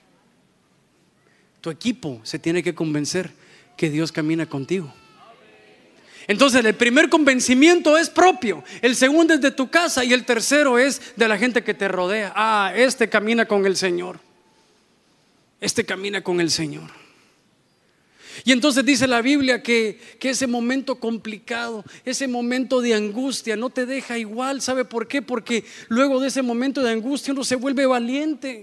Tu equipo se tiene que convencer que Dios camina contigo. Entonces el primer convencimiento es propio, el segundo es de tu casa y el tercero es de la gente que te rodea. Ah, este camina con el Señor. Este camina con el Señor. Y entonces dice la Biblia que, que ese momento complicado, ese momento de angustia no te deja igual. ¿Sabe por qué? Porque luego de ese momento de angustia uno se vuelve valiente.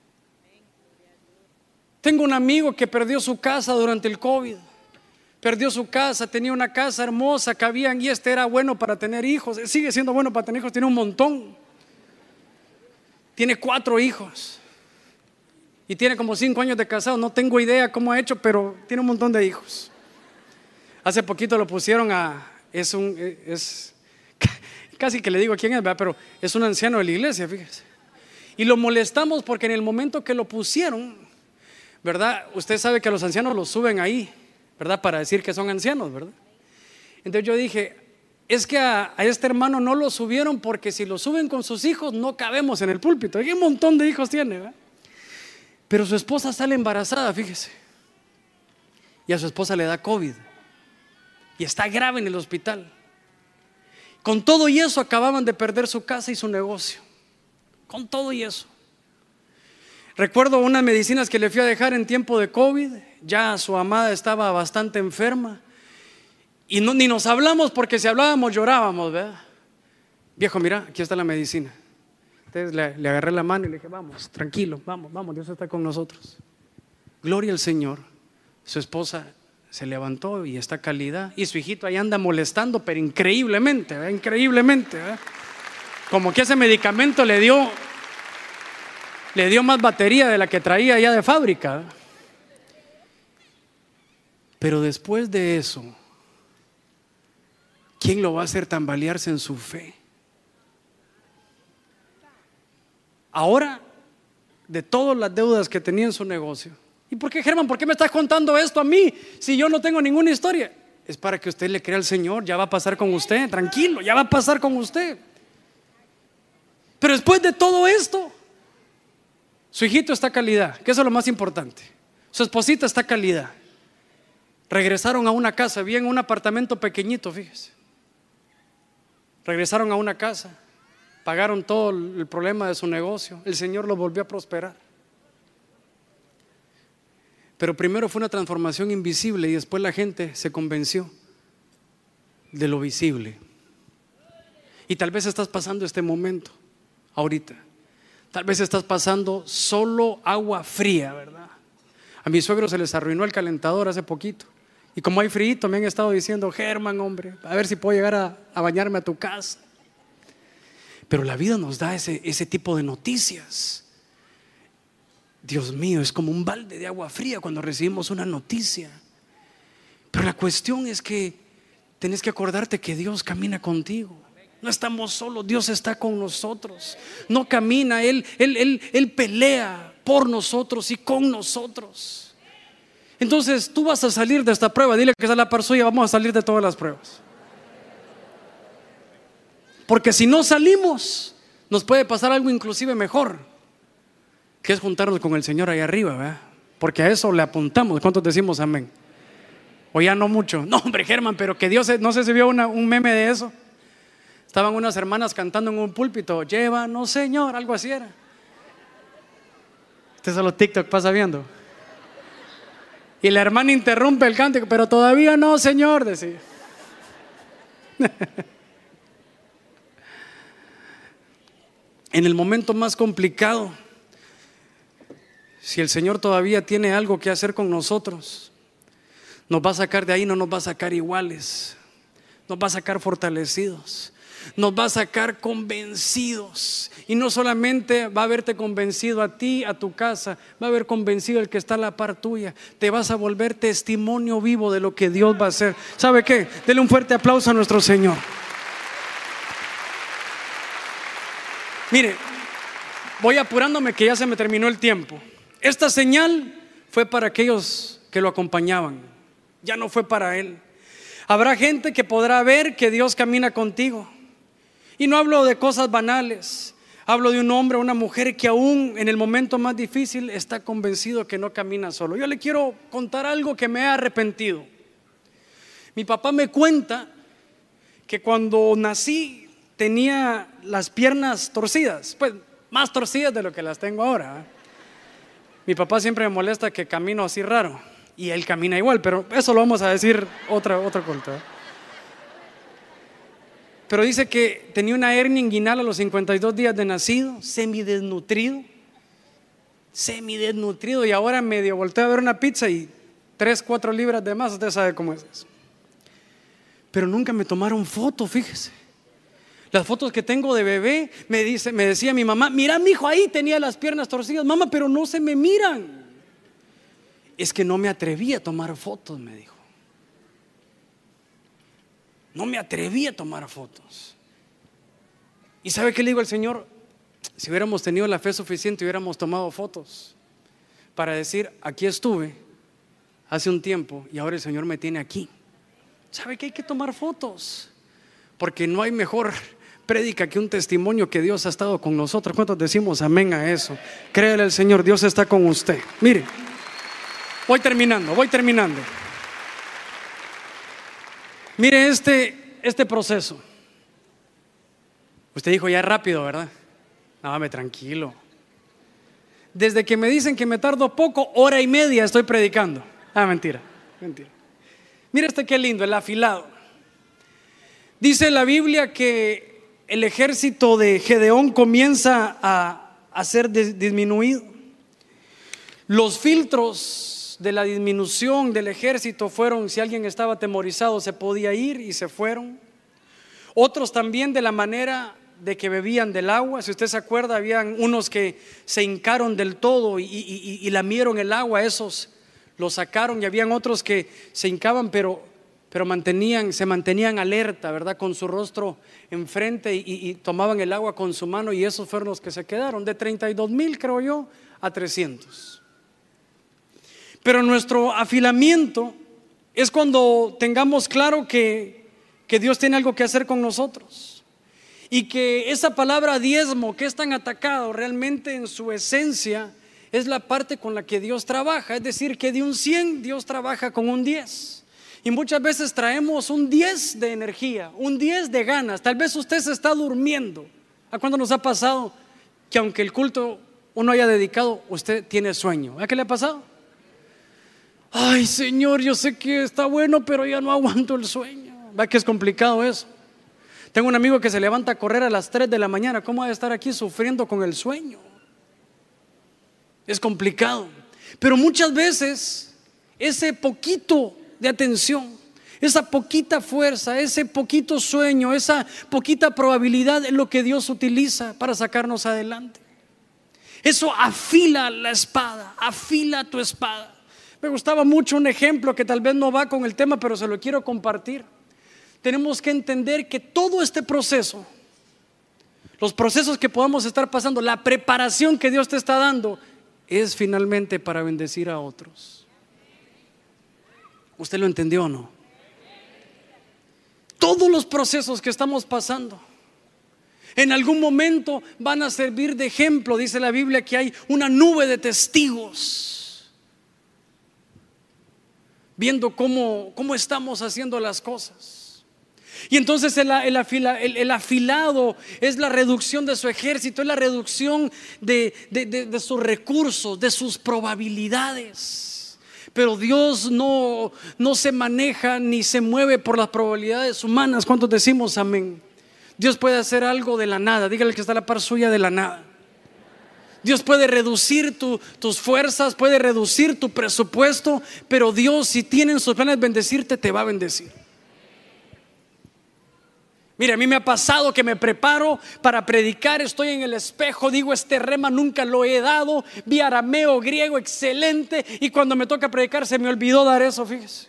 Tengo un amigo que perdió su casa durante el COVID. Perdió su casa, tenía una casa hermosa, cabían, y este era bueno para tener hijos. Sigue siendo bueno para tener hijos, tiene un montón. Tiene cuatro hijos y tiene como cinco años de casado. No tengo idea cómo ha hecho, pero tiene un montón de hijos. Hace poquito lo pusieron a, es un, es casi que le digo quién es, ¿verdad? Pero es un anciano de la iglesia, fíjese. Y lo molestamos porque en el momento que lo pusieron, ¿verdad? Usted sabe que a los ancianos los suben ahí, ¿verdad? Para decir que son ancianos, ¿verdad? Entonces yo dije, es que a, a este hermano no lo subieron porque si lo suben con sus hijos no cabemos en el púlpito. Y un montón de hijos tiene, ¿verdad? Pero su esposa sale embarazada, fíjese. Y a su esposa le da COVID y está grave en el hospital. Con todo y eso acababan de perder su casa y su negocio. Con todo y eso. Recuerdo unas medicinas que le fui a dejar en tiempo de COVID. Ya su amada estaba bastante enferma y no, ni nos hablamos porque si hablábamos llorábamos, ¿verdad? Viejo, mira, aquí está la medicina. Entonces le, le agarré la mano y le dije, vamos, tranquilo, vamos, vamos, Dios está con nosotros. Gloria al Señor. Su esposa se levantó y está calidad, y su hijito ahí anda molestando, pero increíblemente, ¿verdad? Increíblemente, ¿verdad? Como que ese medicamento le dio le dio más batería de la que traía ya de fábrica, ¿verdad? Pero después de eso, ¿quién lo va a hacer tambalearse en su fe? Ahora, de todas las deudas que tenía en su negocio. ¿Y por qué, Germán? ¿Por qué me estás contando esto a mí si yo no tengo ninguna historia? Es para que usted le crea al Señor. Ya va a pasar con usted, tranquilo, ya va a pasar con usted. Pero después de todo esto, Su hijito está calidad, que eso es lo más importante. Su esposita está calidad. Regresaron a una casa, bien, un apartamento pequeñito, fíjese. Regresaron a una casa, pagaron todo el problema de su negocio. El Señor lo volvió a prosperar. Pero primero fue una transformación invisible y después la gente se convenció de lo visible. Y tal vez estás pasando este momento ahorita. Tal vez estás pasando solo agua fría, ¿verdad? A mi suegro se les arruinó el calentador hace poquito. Y como hay frío, me han estado diciendo: Germán, hombre, a ver si puedo llegar a, a bañarme a tu casa. Pero la vida nos da ese, ese tipo de noticias. Dios mío, es como un balde de agua fría cuando recibimos una noticia. Pero la cuestión es que tenés que acordarte que Dios camina contigo. No estamos solos, Dios está con nosotros. No camina, Él, Él, Él, Él pelea por nosotros y con nosotros. Entonces tú vas a salir de esta prueba. Dile que es la par suya, vamos a salir de todas las pruebas. Porque si no salimos, nos puede pasar algo inclusive mejor, que es juntarnos con el Señor ahí arriba, ¿verdad? Porque a eso le apuntamos. ¿Cuántos decimos amén? O ya no mucho. No, hombre, Germán, pero que Dios, no sé si vio una, un meme de eso. Estaban unas hermanas cantando en un púlpito: llévanos, Señor, algo así era. Este solo TikTok pasa viendo. Y la hermana interrumpe el canto: pero todavía no, Señor, decía. En el momento más complicado, si el Señor todavía tiene algo que hacer con nosotros, nos va a sacar de ahí, no nos va a sacar iguales, nos va a sacar fortalecidos, nos va a sacar convencidos. Y no solamente va a haberte convencido a ti, a tu casa, va a haber convencido el que está a la par tuya. Te vas a volver testimonio vivo de lo que Dios va a hacer. ¿Sabe qué? Dele un fuerte aplauso a nuestro Señor. Mire, voy apurándome que ya se me terminó el tiempo. Esta señal fue para aquellos que lo acompañaban, ya no fue para él. Habrá gente que podrá ver que Dios camina contigo. Y no hablo de cosas banales, hablo de un hombre o una mujer que aún en el momento más difícil está convencido que no camina solo. Yo le quiero contar algo que me he arrepentido. Mi papá me cuenta que cuando nací tenía las piernas torcidas, pues más torcidas de lo que las tengo ahora, ¿eh? Mi papá siempre me molesta que camino así raro, y él camina igual, pero eso lo vamos a decir otra, otra cosa. Pero dice que tenía una hernia inguinal a los cincuenta y dos días de nacido, semidesnutrido, semidesnutrido, y ahora medio volteo a ver una pizza y tres, cuatro libras de más. Usted sabe cómo es eso. Pero nunca me tomaron foto, fíjese. Las fotos que tengo de bebé, me, dice, me decía mi mamá: mira, mijo, ahí tenía las piernas torcidas. Mamá, pero no se me miran. Es que no me atreví a tomar fotos, me dijo. No me atreví a tomar fotos. ¿Y sabe qué le digo al Señor? Si hubiéramos tenido la fe suficiente, hubiéramos tomado fotos para decir: aquí estuve hace un tiempo y ahora el Señor me tiene aquí. ¿Sabe que hay que tomar fotos? Porque no hay mejor prédica que un testimonio que Dios ha estado con nosotros. ¿Cuántos decimos amén a eso? Créele al Señor, Dios está con usted. Mire, voy terminando, voy terminando. Mire este, este proceso. Usted dijo: ya es rápido, ¿verdad? No, dame tranquilo. Desde que me dicen que me tardo poco, hora y media estoy predicando. Ah, mentira, mentira. Mire este qué lindo, el afilado. Dice la Biblia que el ejército de Gedeón comienza a, a ser disminuido. Los filtros de la disminución del ejército fueron: si alguien estaba atemorizado se podía ir, y se fueron. Otros también de la manera de que bebían del agua. Si usted se acuerda, habían unos que se hincaron del todo y, y, y, y lamieron el agua. Esos los sacaron, y habían otros que se hincaban pero pero mantenían, se mantenían alerta, ¿verdad? Con su rostro enfrente, y, y, y tomaban el agua con su mano, y esos fueron los que se quedaron, de treinta y dos mil, creo yo, a trescientos. Pero nuestro afilamiento es cuando tengamos claro que, que Dios tiene algo que hacer con nosotros, y que esa palabra diezmo, que es tan atacado, realmente en su esencia es la parte con la que Dios trabaja. Es decir, que de un cien Dios trabaja con un diez. Y muchas veces traemos un diez de energía, un diez de ganas. Tal vez usted se está durmiendo. ¿A cuándo nos ha pasado que aunque el culto uno haya dedicado, usted tiene sueño? ¿A qué le ha pasado? Ay, Señor, yo sé que está bueno, pero ya no aguanto el sueño. ¿Va que es complicado eso? Tengo un amigo que se levanta a correr a las tres de la mañana. ¿Cómo va a estar aquí sufriendo con el sueño? Es complicado. Pero muchas veces ese poquito de atención, esa poquita fuerza, ese poquito sueño, esa poquita probabilidad es lo que Dios utiliza para sacarnos adelante. Eso afila la espada, afila tu espada. Me gustaba mucho un ejemplo que tal vez no va con el tema, pero se lo quiero compartir. Tenemos que entender que todo este proceso, los procesos que podamos estar pasando, la preparación que Dios te está dando, es finalmente para bendecir a otros. ¿Usted lo entendió o no? Todos los procesos que estamos pasando en algún momento van a servir de ejemplo. Dice la Biblia que hay una nube de testigos viendo cómo, cómo estamos haciendo las cosas. Y entonces el, el, afila, el, el afilado es la reducción de su ejército, es la reducción de, de, de, de sus recursos, de sus probabilidades. Pero Dios no, no se maneja ni se mueve por las probabilidades humanas. ¿Cuántos decimos amén? Dios puede hacer algo de la nada. Dígale que está a la par suya, de la nada. Dios puede reducir tu, tus fuerzas, puede reducir tu presupuesto, pero Dios, si tiene en sus planes bendecirte, te va a bendecir. Mire, a mí me ha pasado que me preparo para predicar, estoy en el espejo, digo, este rema nunca lo he dado, vi arameo, griego, excelente, y cuando me toca predicar se me olvidó dar eso, fíjese.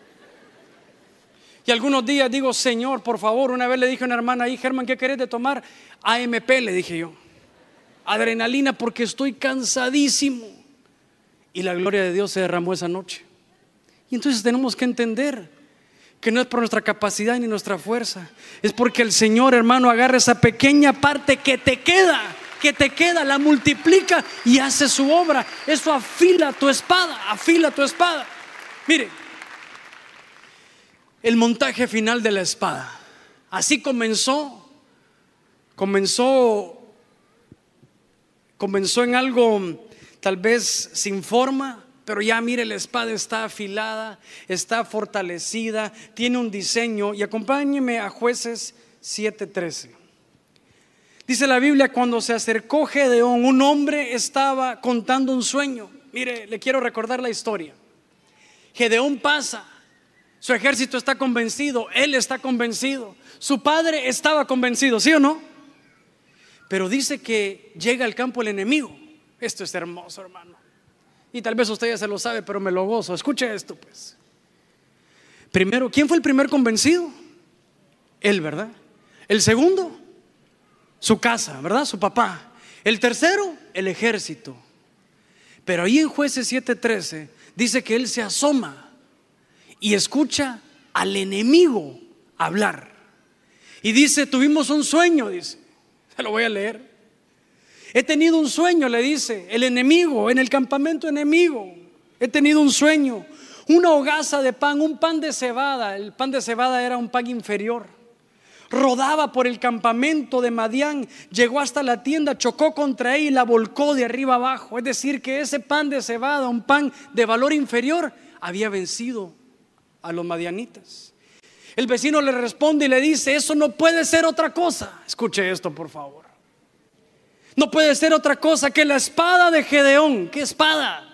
Y algunos días digo, Señor, por favor. Una vez le dije a una hermana ahí, Germán, ¿qué querés de tomar? A M P, le dije yo, adrenalina, porque estoy cansadísimo. Y la gloria de Dios se derramó esa noche. Y entonces tenemos que entender que no es por nuestra capacidad ni nuestra fuerza, es porque el Señor, hermano, agarra esa pequeña parte que te queda, que te queda, la multiplica y hace su obra. Eso afila tu espada, afila tu espada. Mire, el montaje final de la espada, así comenzó, comenzó, comenzó en algo tal vez sin forma. Pero ya mire, la espada está afilada, está fortalecida, tiene un diseño. Y acompáñeme a Jueces siete trece. Dice la Biblia, cuando se acercó Gedeón, un hombre estaba contando un sueño. Mire, le quiero recordar la historia. Gedeón pasa, su ejército está convencido, él está convencido, su padre estaba convencido, ¿sí o no? Pero dice que llega al campo el enemigo. Esto es hermoso, hermano. Y tal vez usted ya se lo sabe, pero me lo gozo. Escuche esto, pues. Primero, ¿quién fue el primer convencido? Él, ¿verdad? El segundo, su casa, ¿verdad? Su papá. El tercero, el ejército. Pero ahí en Jueces siete trece dice que él se asoma y escucha al enemigo hablar. Y dice, tuvimos un sueño, dice. Se lo voy a leer. He tenido un sueño, le dice el enemigo, en el campamento enemigo. He tenido un sueño, una hogaza de pan, un pan de cebada. El pan de cebada era un pan inferior. Rodaba por el campamento de Madián, llegó hasta la tienda, chocó contra ella y la volcó de arriba abajo. Es decir, que ese pan de cebada, un pan de valor inferior, había vencido a los madianitas. El vecino le responde y le dice, eso no puede ser otra cosa. Escuche esto, por favor. No puede ser otra cosa que la espada de Gedeón. ¿Qué espada?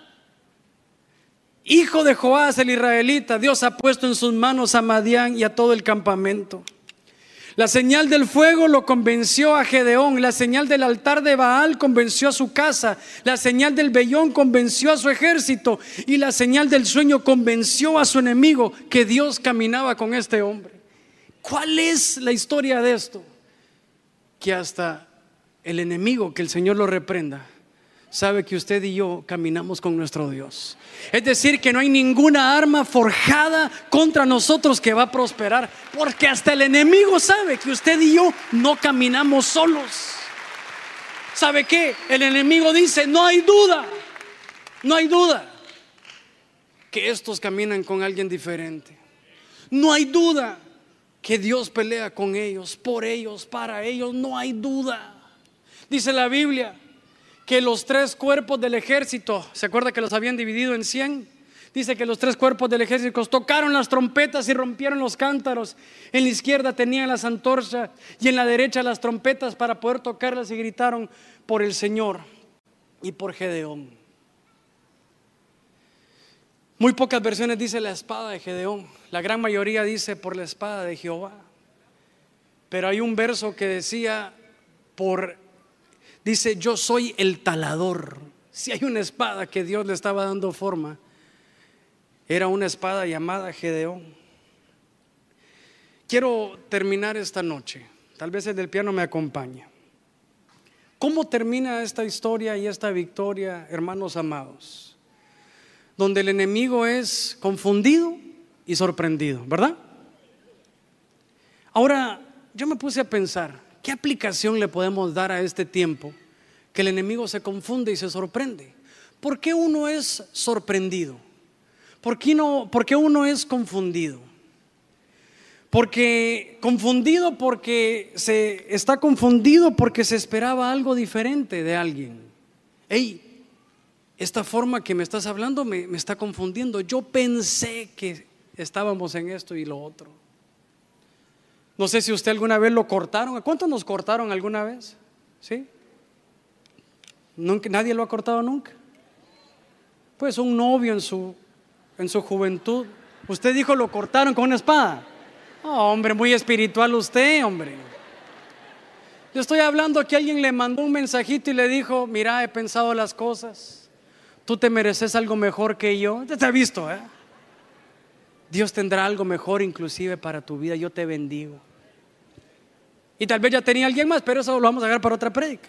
Hijo de Joás el israelita. Dios ha puesto en sus manos a Madián y a todo el campamento. La señal del fuego lo convenció a Gedeón. La señal del altar de Baal convenció a su casa. La señal del vellón convenció a su ejército. Y la señal del sueño convenció a su enemigo que Dios caminaba con este hombre. ¿Cuál es la historia de esto? Que hasta el enemigo, que el Señor lo reprenda, sabe que usted y yo caminamos con nuestro Dios. Es decir, que no hay ninguna arma forjada contra nosotros que va a prosperar, porque hasta el enemigo sabe que usted y yo no caminamos solos. ¿Sabe qué? El enemigo dice, no hay duda No hay duda que estos caminan con alguien diferente. No hay duda que Dios pelea con ellos, por ellos, para ellos. No hay duda. Dice la Biblia que los tres cuerpos del ejército, ¿se acuerda que los habían dividido en cien? Dice que los tres cuerpos del ejército tocaron las trompetas y rompieron los cántaros. En la izquierda tenían las antorchas y en la derecha las trompetas para poder tocarlas, y gritaron por el Señor y por Gedeón. Muy pocas versiones dice la espada de Gedeón. La gran mayoría dice por la espada de Jehová. Pero hay un verso que decía por, dice yo soy el talador. Si hay una espada que Dios le estaba dando forma, era una espada llamada Gedeón. Quiero terminar esta noche. Tal vez el del piano me acompaña. ¿Cómo termina esta historia y esta victoria, hermanos amados? Donde el enemigo es confundido y sorprendido, ¿verdad? Ahora, yo me puse a pensar, ¿qué aplicación le podemos dar a este tiempo que el enemigo se confunde y se sorprende? ¿Por qué uno es sorprendido? ¿Por qué, no, ¿Por qué uno es confundido? Porque confundido porque se está confundido porque se esperaba algo diferente de alguien. Hey, esta forma que me estás hablando me, me está confundiendo. Yo pensé que estábamos en esto y lo otro. No sé si usted alguna vez lo cortaron. ¿A cuántos nos cortaron alguna vez? ¿Sí? ¿Nunca, ¿Nadie lo ha cortado nunca? Pues un novio en su en su juventud. Usted dijo lo cortaron con una espada. Oh, hombre, muy espiritual usted, hombre. Yo estoy hablando que alguien le mandó un mensajito y le dijo: mira, he pensado las cosas, tú te mereces algo mejor que yo. Te ha visto, ¿eh? Dios tendrá algo mejor inclusive para tu vida, yo te bendigo. Y tal vez ya tenía alguien más, pero eso lo vamos a dejar para otra prédica.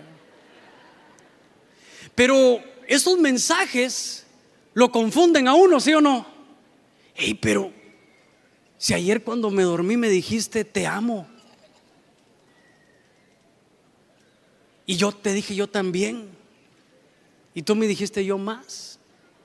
Pero esos mensajes lo confunden a uno, ¿sí o no? Hey, pero si ayer cuando me dormí me dijiste te amo, y yo te dije yo también, y tú me dijiste yo más.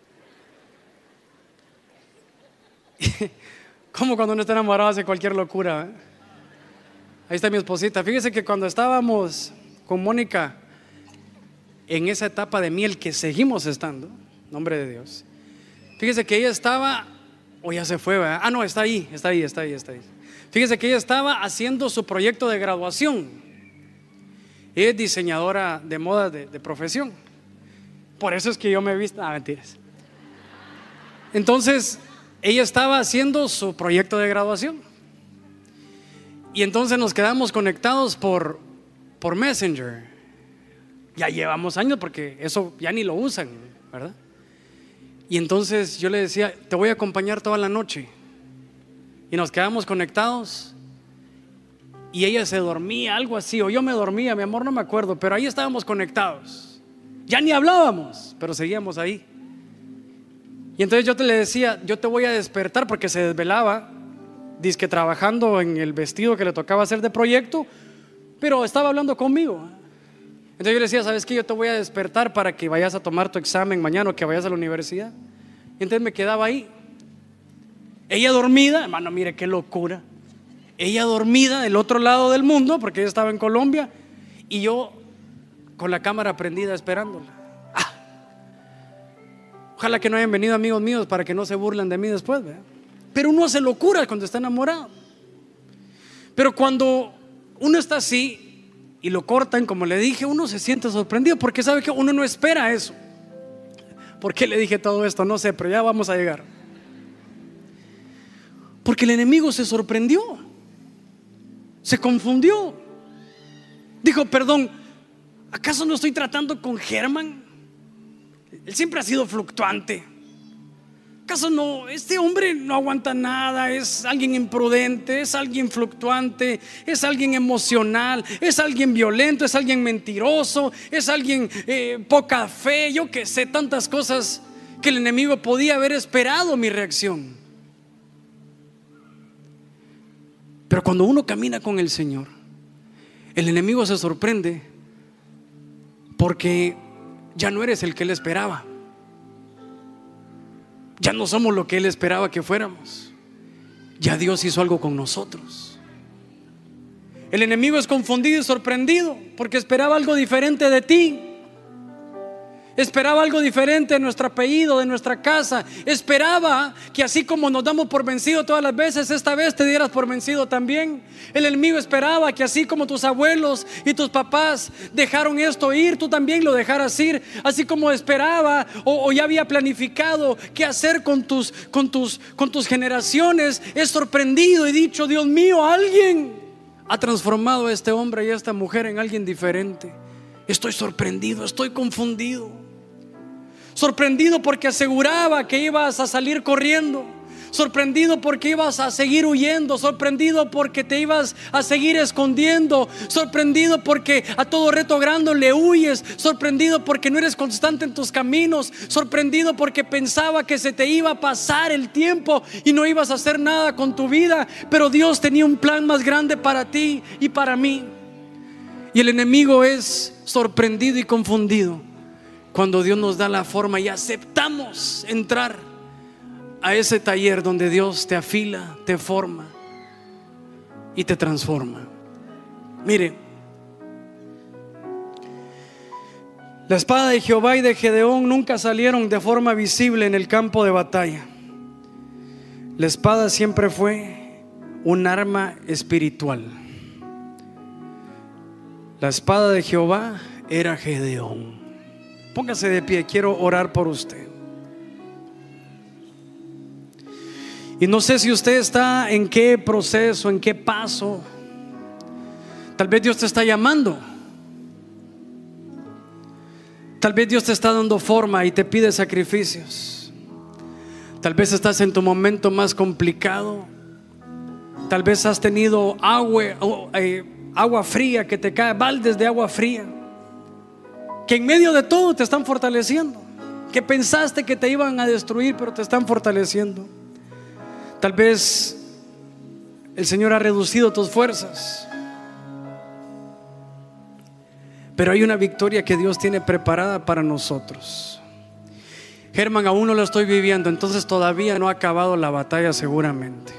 Como cuando uno está enamorado hace cualquier locura, ¿eh? Ahí está mi esposita. Fíjese que cuando estábamos con Mónica en esa etapa de miel que seguimos estando, nombre de Dios, fíjese que ella estaba, o ya se fue, ¿verdad? Ah, no, está ahí, está ahí, está ahí, está ahí. Fíjese que ella estaba haciendo su proyecto de graduación. Ella es diseñadora de moda de, de profesión. Por eso es que yo me he visto, ah, mentiras. Entonces, ella estaba haciendo su proyecto de graduación. Y entonces nos quedamos conectados por, por Messenger. Ya llevamos años porque eso ya ni lo usan, ¿verdad? Y entonces yo le decía: te voy a acompañar toda la noche. Y nos quedamos conectados. Y ella se dormía, algo así, o yo me dormía, mi amor, no me acuerdo, pero ahí estábamos conectados. Ya ni hablábamos, pero seguíamos ahí. Y entonces yo te le decía: yo te voy a despertar, porque se desvelaba, dizque trabajando en el vestido que le tocaba hacer de proyecto, pero estaba hablando conmigo. Entonces yo le decía: ¿sabes qué? Yo te voy a despertar para que vayas a tomar tu examen mañana o que vayas a la universidad. Y entonces me quedaba ahí. Ella dormida, hermano, mire qué locura. Ella dormida del otro lado del mundo, porque ella estaba en Colombia, y yo con la cámara prendida esperándola. Ah. Ojalá que no hayan venido amigos míos para que no se burlen de mí después, ¿verdad? Pero uno hace locura cuando está enamorado. Pero cuando uno está así y lo cortan, como le dije, uno se siente sorprendido, porque sabe que uno no espera eso. ¿Por qué le dije todo esto? No sé, pero ya vamos a llegar. Porque el enemigo se sorprendió, se confundió. Dijo: perdón, ¿acaso no estoy tratando con Germán? Él siempre ha sido fluctuante. ¿Acaso no? Este hombre no aguanta nada, es alguien imprudente, es alguien fluctuante, es alguien emocional, es alguien violento, es alguien mentiroso, es alguien eh, poca fe, yo que sé, tantas cosas que el enemigo podía haber esperado mi reacción. Pero cuando uno camina con el Señor, el enemigo se sorprende porque ya no eres el que él esperaba. Ya no somos lo que Él esperaba que fuéramos. Ya Dios hizo algo con nosotros. El enemigo es confundido y sorprendido porque esperaba algo diferente de ti. Esperaba algo diferente de nuestro apellido, de nuestra casa. Esperaba que así como nos damos por vencido todas las veces, esta vez te dieras por vencido también. El enemigo esperaba que así como tus abuelos y tus papás dejaron esto ir, tú también lo dejaras ir. Así como esperaba o, o ya había planificado qué hacer con tus, con tus, con tus generaciones. Es sorprendido y dicho: Dios mío, alguien ha transformado a este hombre y a esta mujer en alguien diferente. Estoy sorprendido, estoy confundido. Sorprendido porque aseguraba que ibas a salir corriendo. Sorprendido porque ibas a seguir huyendo. Sorprendido porque te ibas a seguir escondiendo. Sorprendido porque a todo reto grande le huyes. Sorprendido porque no eres constante en tus caminos. Sorprendido porque pensaba que se te iba a pasar el tiempo y no ibas a hacer nada con tu vida. Pero Dios tenía un plan más grande para ti y para mí. Y el enemigo es sorprendido y confundido cuando Dios nos da la forma y aceptamos entrar a ese taller donde Dios te afila, te forma y te transforma. Mire, la espada de Jehová y de Gedeón nunca salieron de forma visible en el campo de batalla. La espada siempre fue un arma espiritual. La espada de Jehová era Gedeón. Póngase de pie, quiero orar por usted. Y no sé si usted está en qué proceso, en qué paso. Tal vez Dios te está llamando. Tal vez Dios te está dando forma y te pide sacrificios. Tal vez estás en tu momento más complicado. Tal vez has tenido agua, eh, agua fría que te cae, baldes de agua fría, que en medio de todo te están fortaleciendo, que pensaste que te iban a destruir, pero te están fortaleciendo. Tal vez el Señor ha reducido tus fuerzas, pero hay una victoria que Dios tiene preparada para nosotros. Germán, aún no lo estoy viviendo, entonces todavía no ha acabado la batalla seguramente.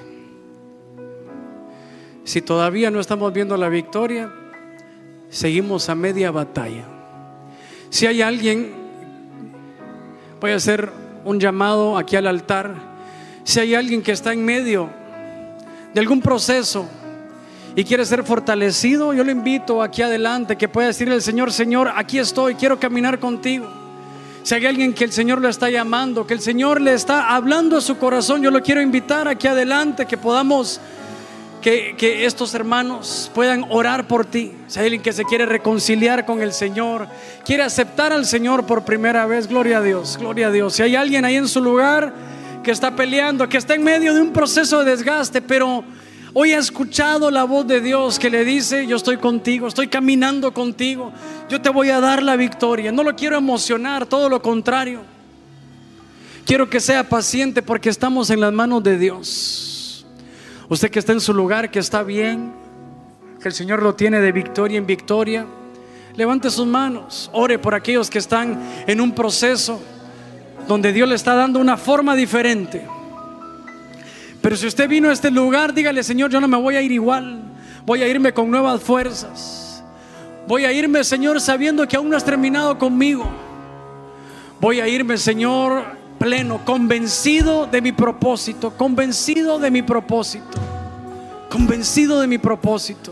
Si todavía no estamos viendo la victoria, seguimos a media batalla. Si hay alguien, voy a hacer un llamado aquí al altar. Si hay alguien que está en medio de algún proceso y quiere ser fortalecido, yo le invito aquí adelante que pueda decirle al Señor: Señor, aquí estoy, quiero caminar contigo. Si hay alguien que el Señor lo está llamando, que el Señor le está hablando a su corazón, yo lo quiero invitar aquí adelante, que podamos Que, que estos hermanos puedan orar por ti. Si hay alguien que se quiere reconciliar con el Señor, quiere aceptar al Señor por primera vez, gloria a Dios, gloria a Dios. Si hay alguien ahí en su lugar que está peleando, que está en medio de un proceso de desgaste, pero hoy ha escuchado la voz de Dios que le dice: yo estoy contigo, estoy caminando contigo, yo te voy a dar la victoria. No lo quiero emocionar, todo lo contrario. Quiero que sea paciente porque estamos en las manos de Dios. Usted que está en su lugar, que está bien, que el Señor lo tiene de victoria en victoria, levante sus manos, ore por aquellos que están en un proceso donde Dios le está dando una forma diferente. Pero si usted vino a este lugar, dígale: Señor, yo no me voy a ir igual, voy a irme con nuevas fuerzas. Voy a irme, Señor, sabiendo que aún no has terminado conmigo. Voy a irme, Señor, pleno, convencido de mi propósito, convencido de mi propósito, convencido de mi propósito.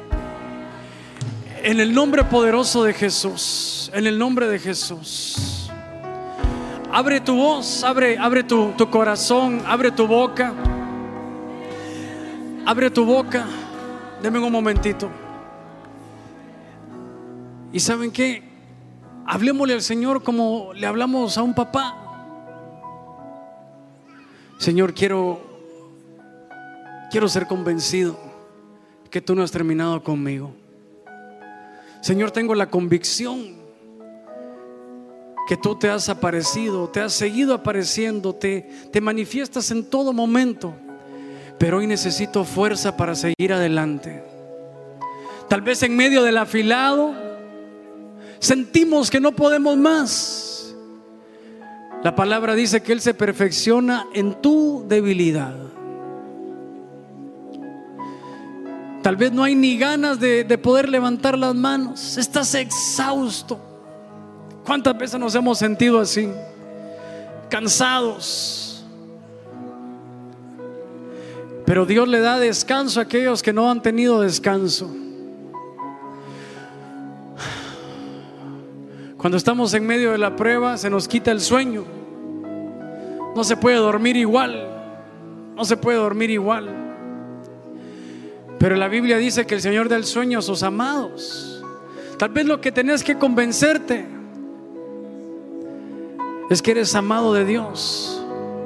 En el nombre poderoso de Jesús, en el nombre de Jesús. Abre tu voz, abre, abre tu, tu corazón, abre tu boca. Abre tu boca. Denme un momentito. ¿Y saben qué? Hablemosle al Señor como le hablamos a un papá. Señor, quiero quiero ser convencido que tú no has terminado conmigo. Señor, tengo la convicción que tú te has aparecido, te has seguido apareciendo, te, te manifiestas en todo momento, pero hoy necesito fuerza para seguir adelante. Tal vez en medio del afilado sentimos que no podemos más, La palabra dice que Él se perfecciona en tu debilidad. Tal vez no hay ni ganas de, de poder levantar las manos. Estás exhausto. ¿Cuántas veces nos hemos sentido así? Cansados. Pero Dios le da descanso a aquellos que no han tenido descanso. Cuando estamos en medio de la prueba, se nos quita el sueño. No se puede dormir igual. No se puede dormir igual. Pero la Biblia dice que el Señor da el sueño a sus amados. Tal vez lo que tenés que convencerte es que eres amado de Dios.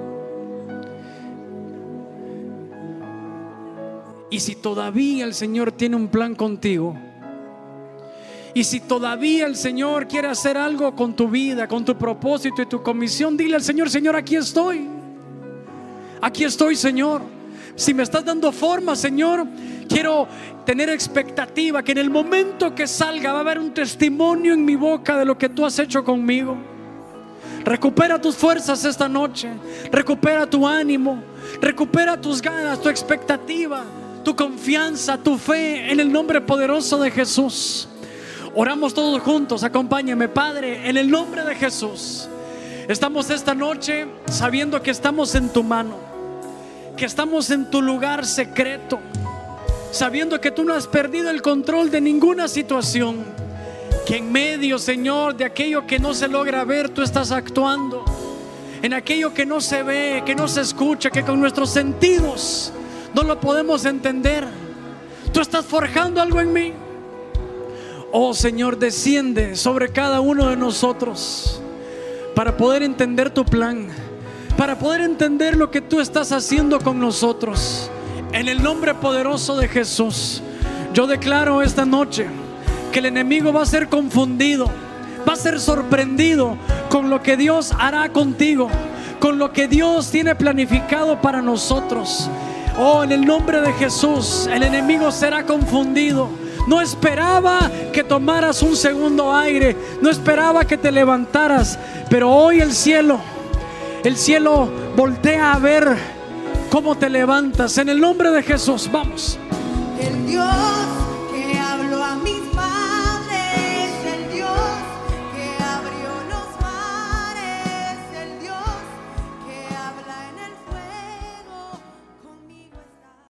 Y si todavía el Señor tiene un plan contigo, y si todavía el Señor quiere hacer algo con tu vida, con tu propósito y tu comisión, dile al Señor: Señor, aquí estoy. Aquí estoy, Señor. Si me estás dando forma, Señor, quiero tener expectativa que en el momento que salga va a haber un testimonio en mi boca de lo que tú has hecho conmigo. Recupera tus fuerzas esta noche. Recupera tu ánimo. Recupera tus ganas, tu expectativa, tu confianza, tu fe, en el nombre poderoso de Jesús. Oramos todos juntos, acompáñame. Padre, en el nombre de Jesús, estamos esta noche sabiendo que estamos en tu mano, que estamos en tu lugar secreto, sabiendo que tú no has perdido el control de ninguna situación, que en medio, Señor, de aquello que no se logra ver, tú estás actuando, en aquello que no se ve, que no se escucha, que con nuestros sentidos no lo podemos entender. Tú estás forjando algo en mí. Oh Señor, desciende sobre cada uno de nosotros para poder entender tu plan, para poder entender lo que tú estás haciendo con nosotros. En el nombre poderoso de Jesús, yo declaro esta noche que el enemigo va a ser confundido, va a ser sorprendido con lo que Dios hará contigo, con lo que Dios tiene planificado para nosotros. Oh, en el nombre de Jesús, el enemigo será confundido. No esperaba que tomaras un segundo aire, no esperaba que te levantaras, pero hoy el cielo, el cielo voltea a ver cómo te levantas. En el nombre de Jesús, vamos. El Dios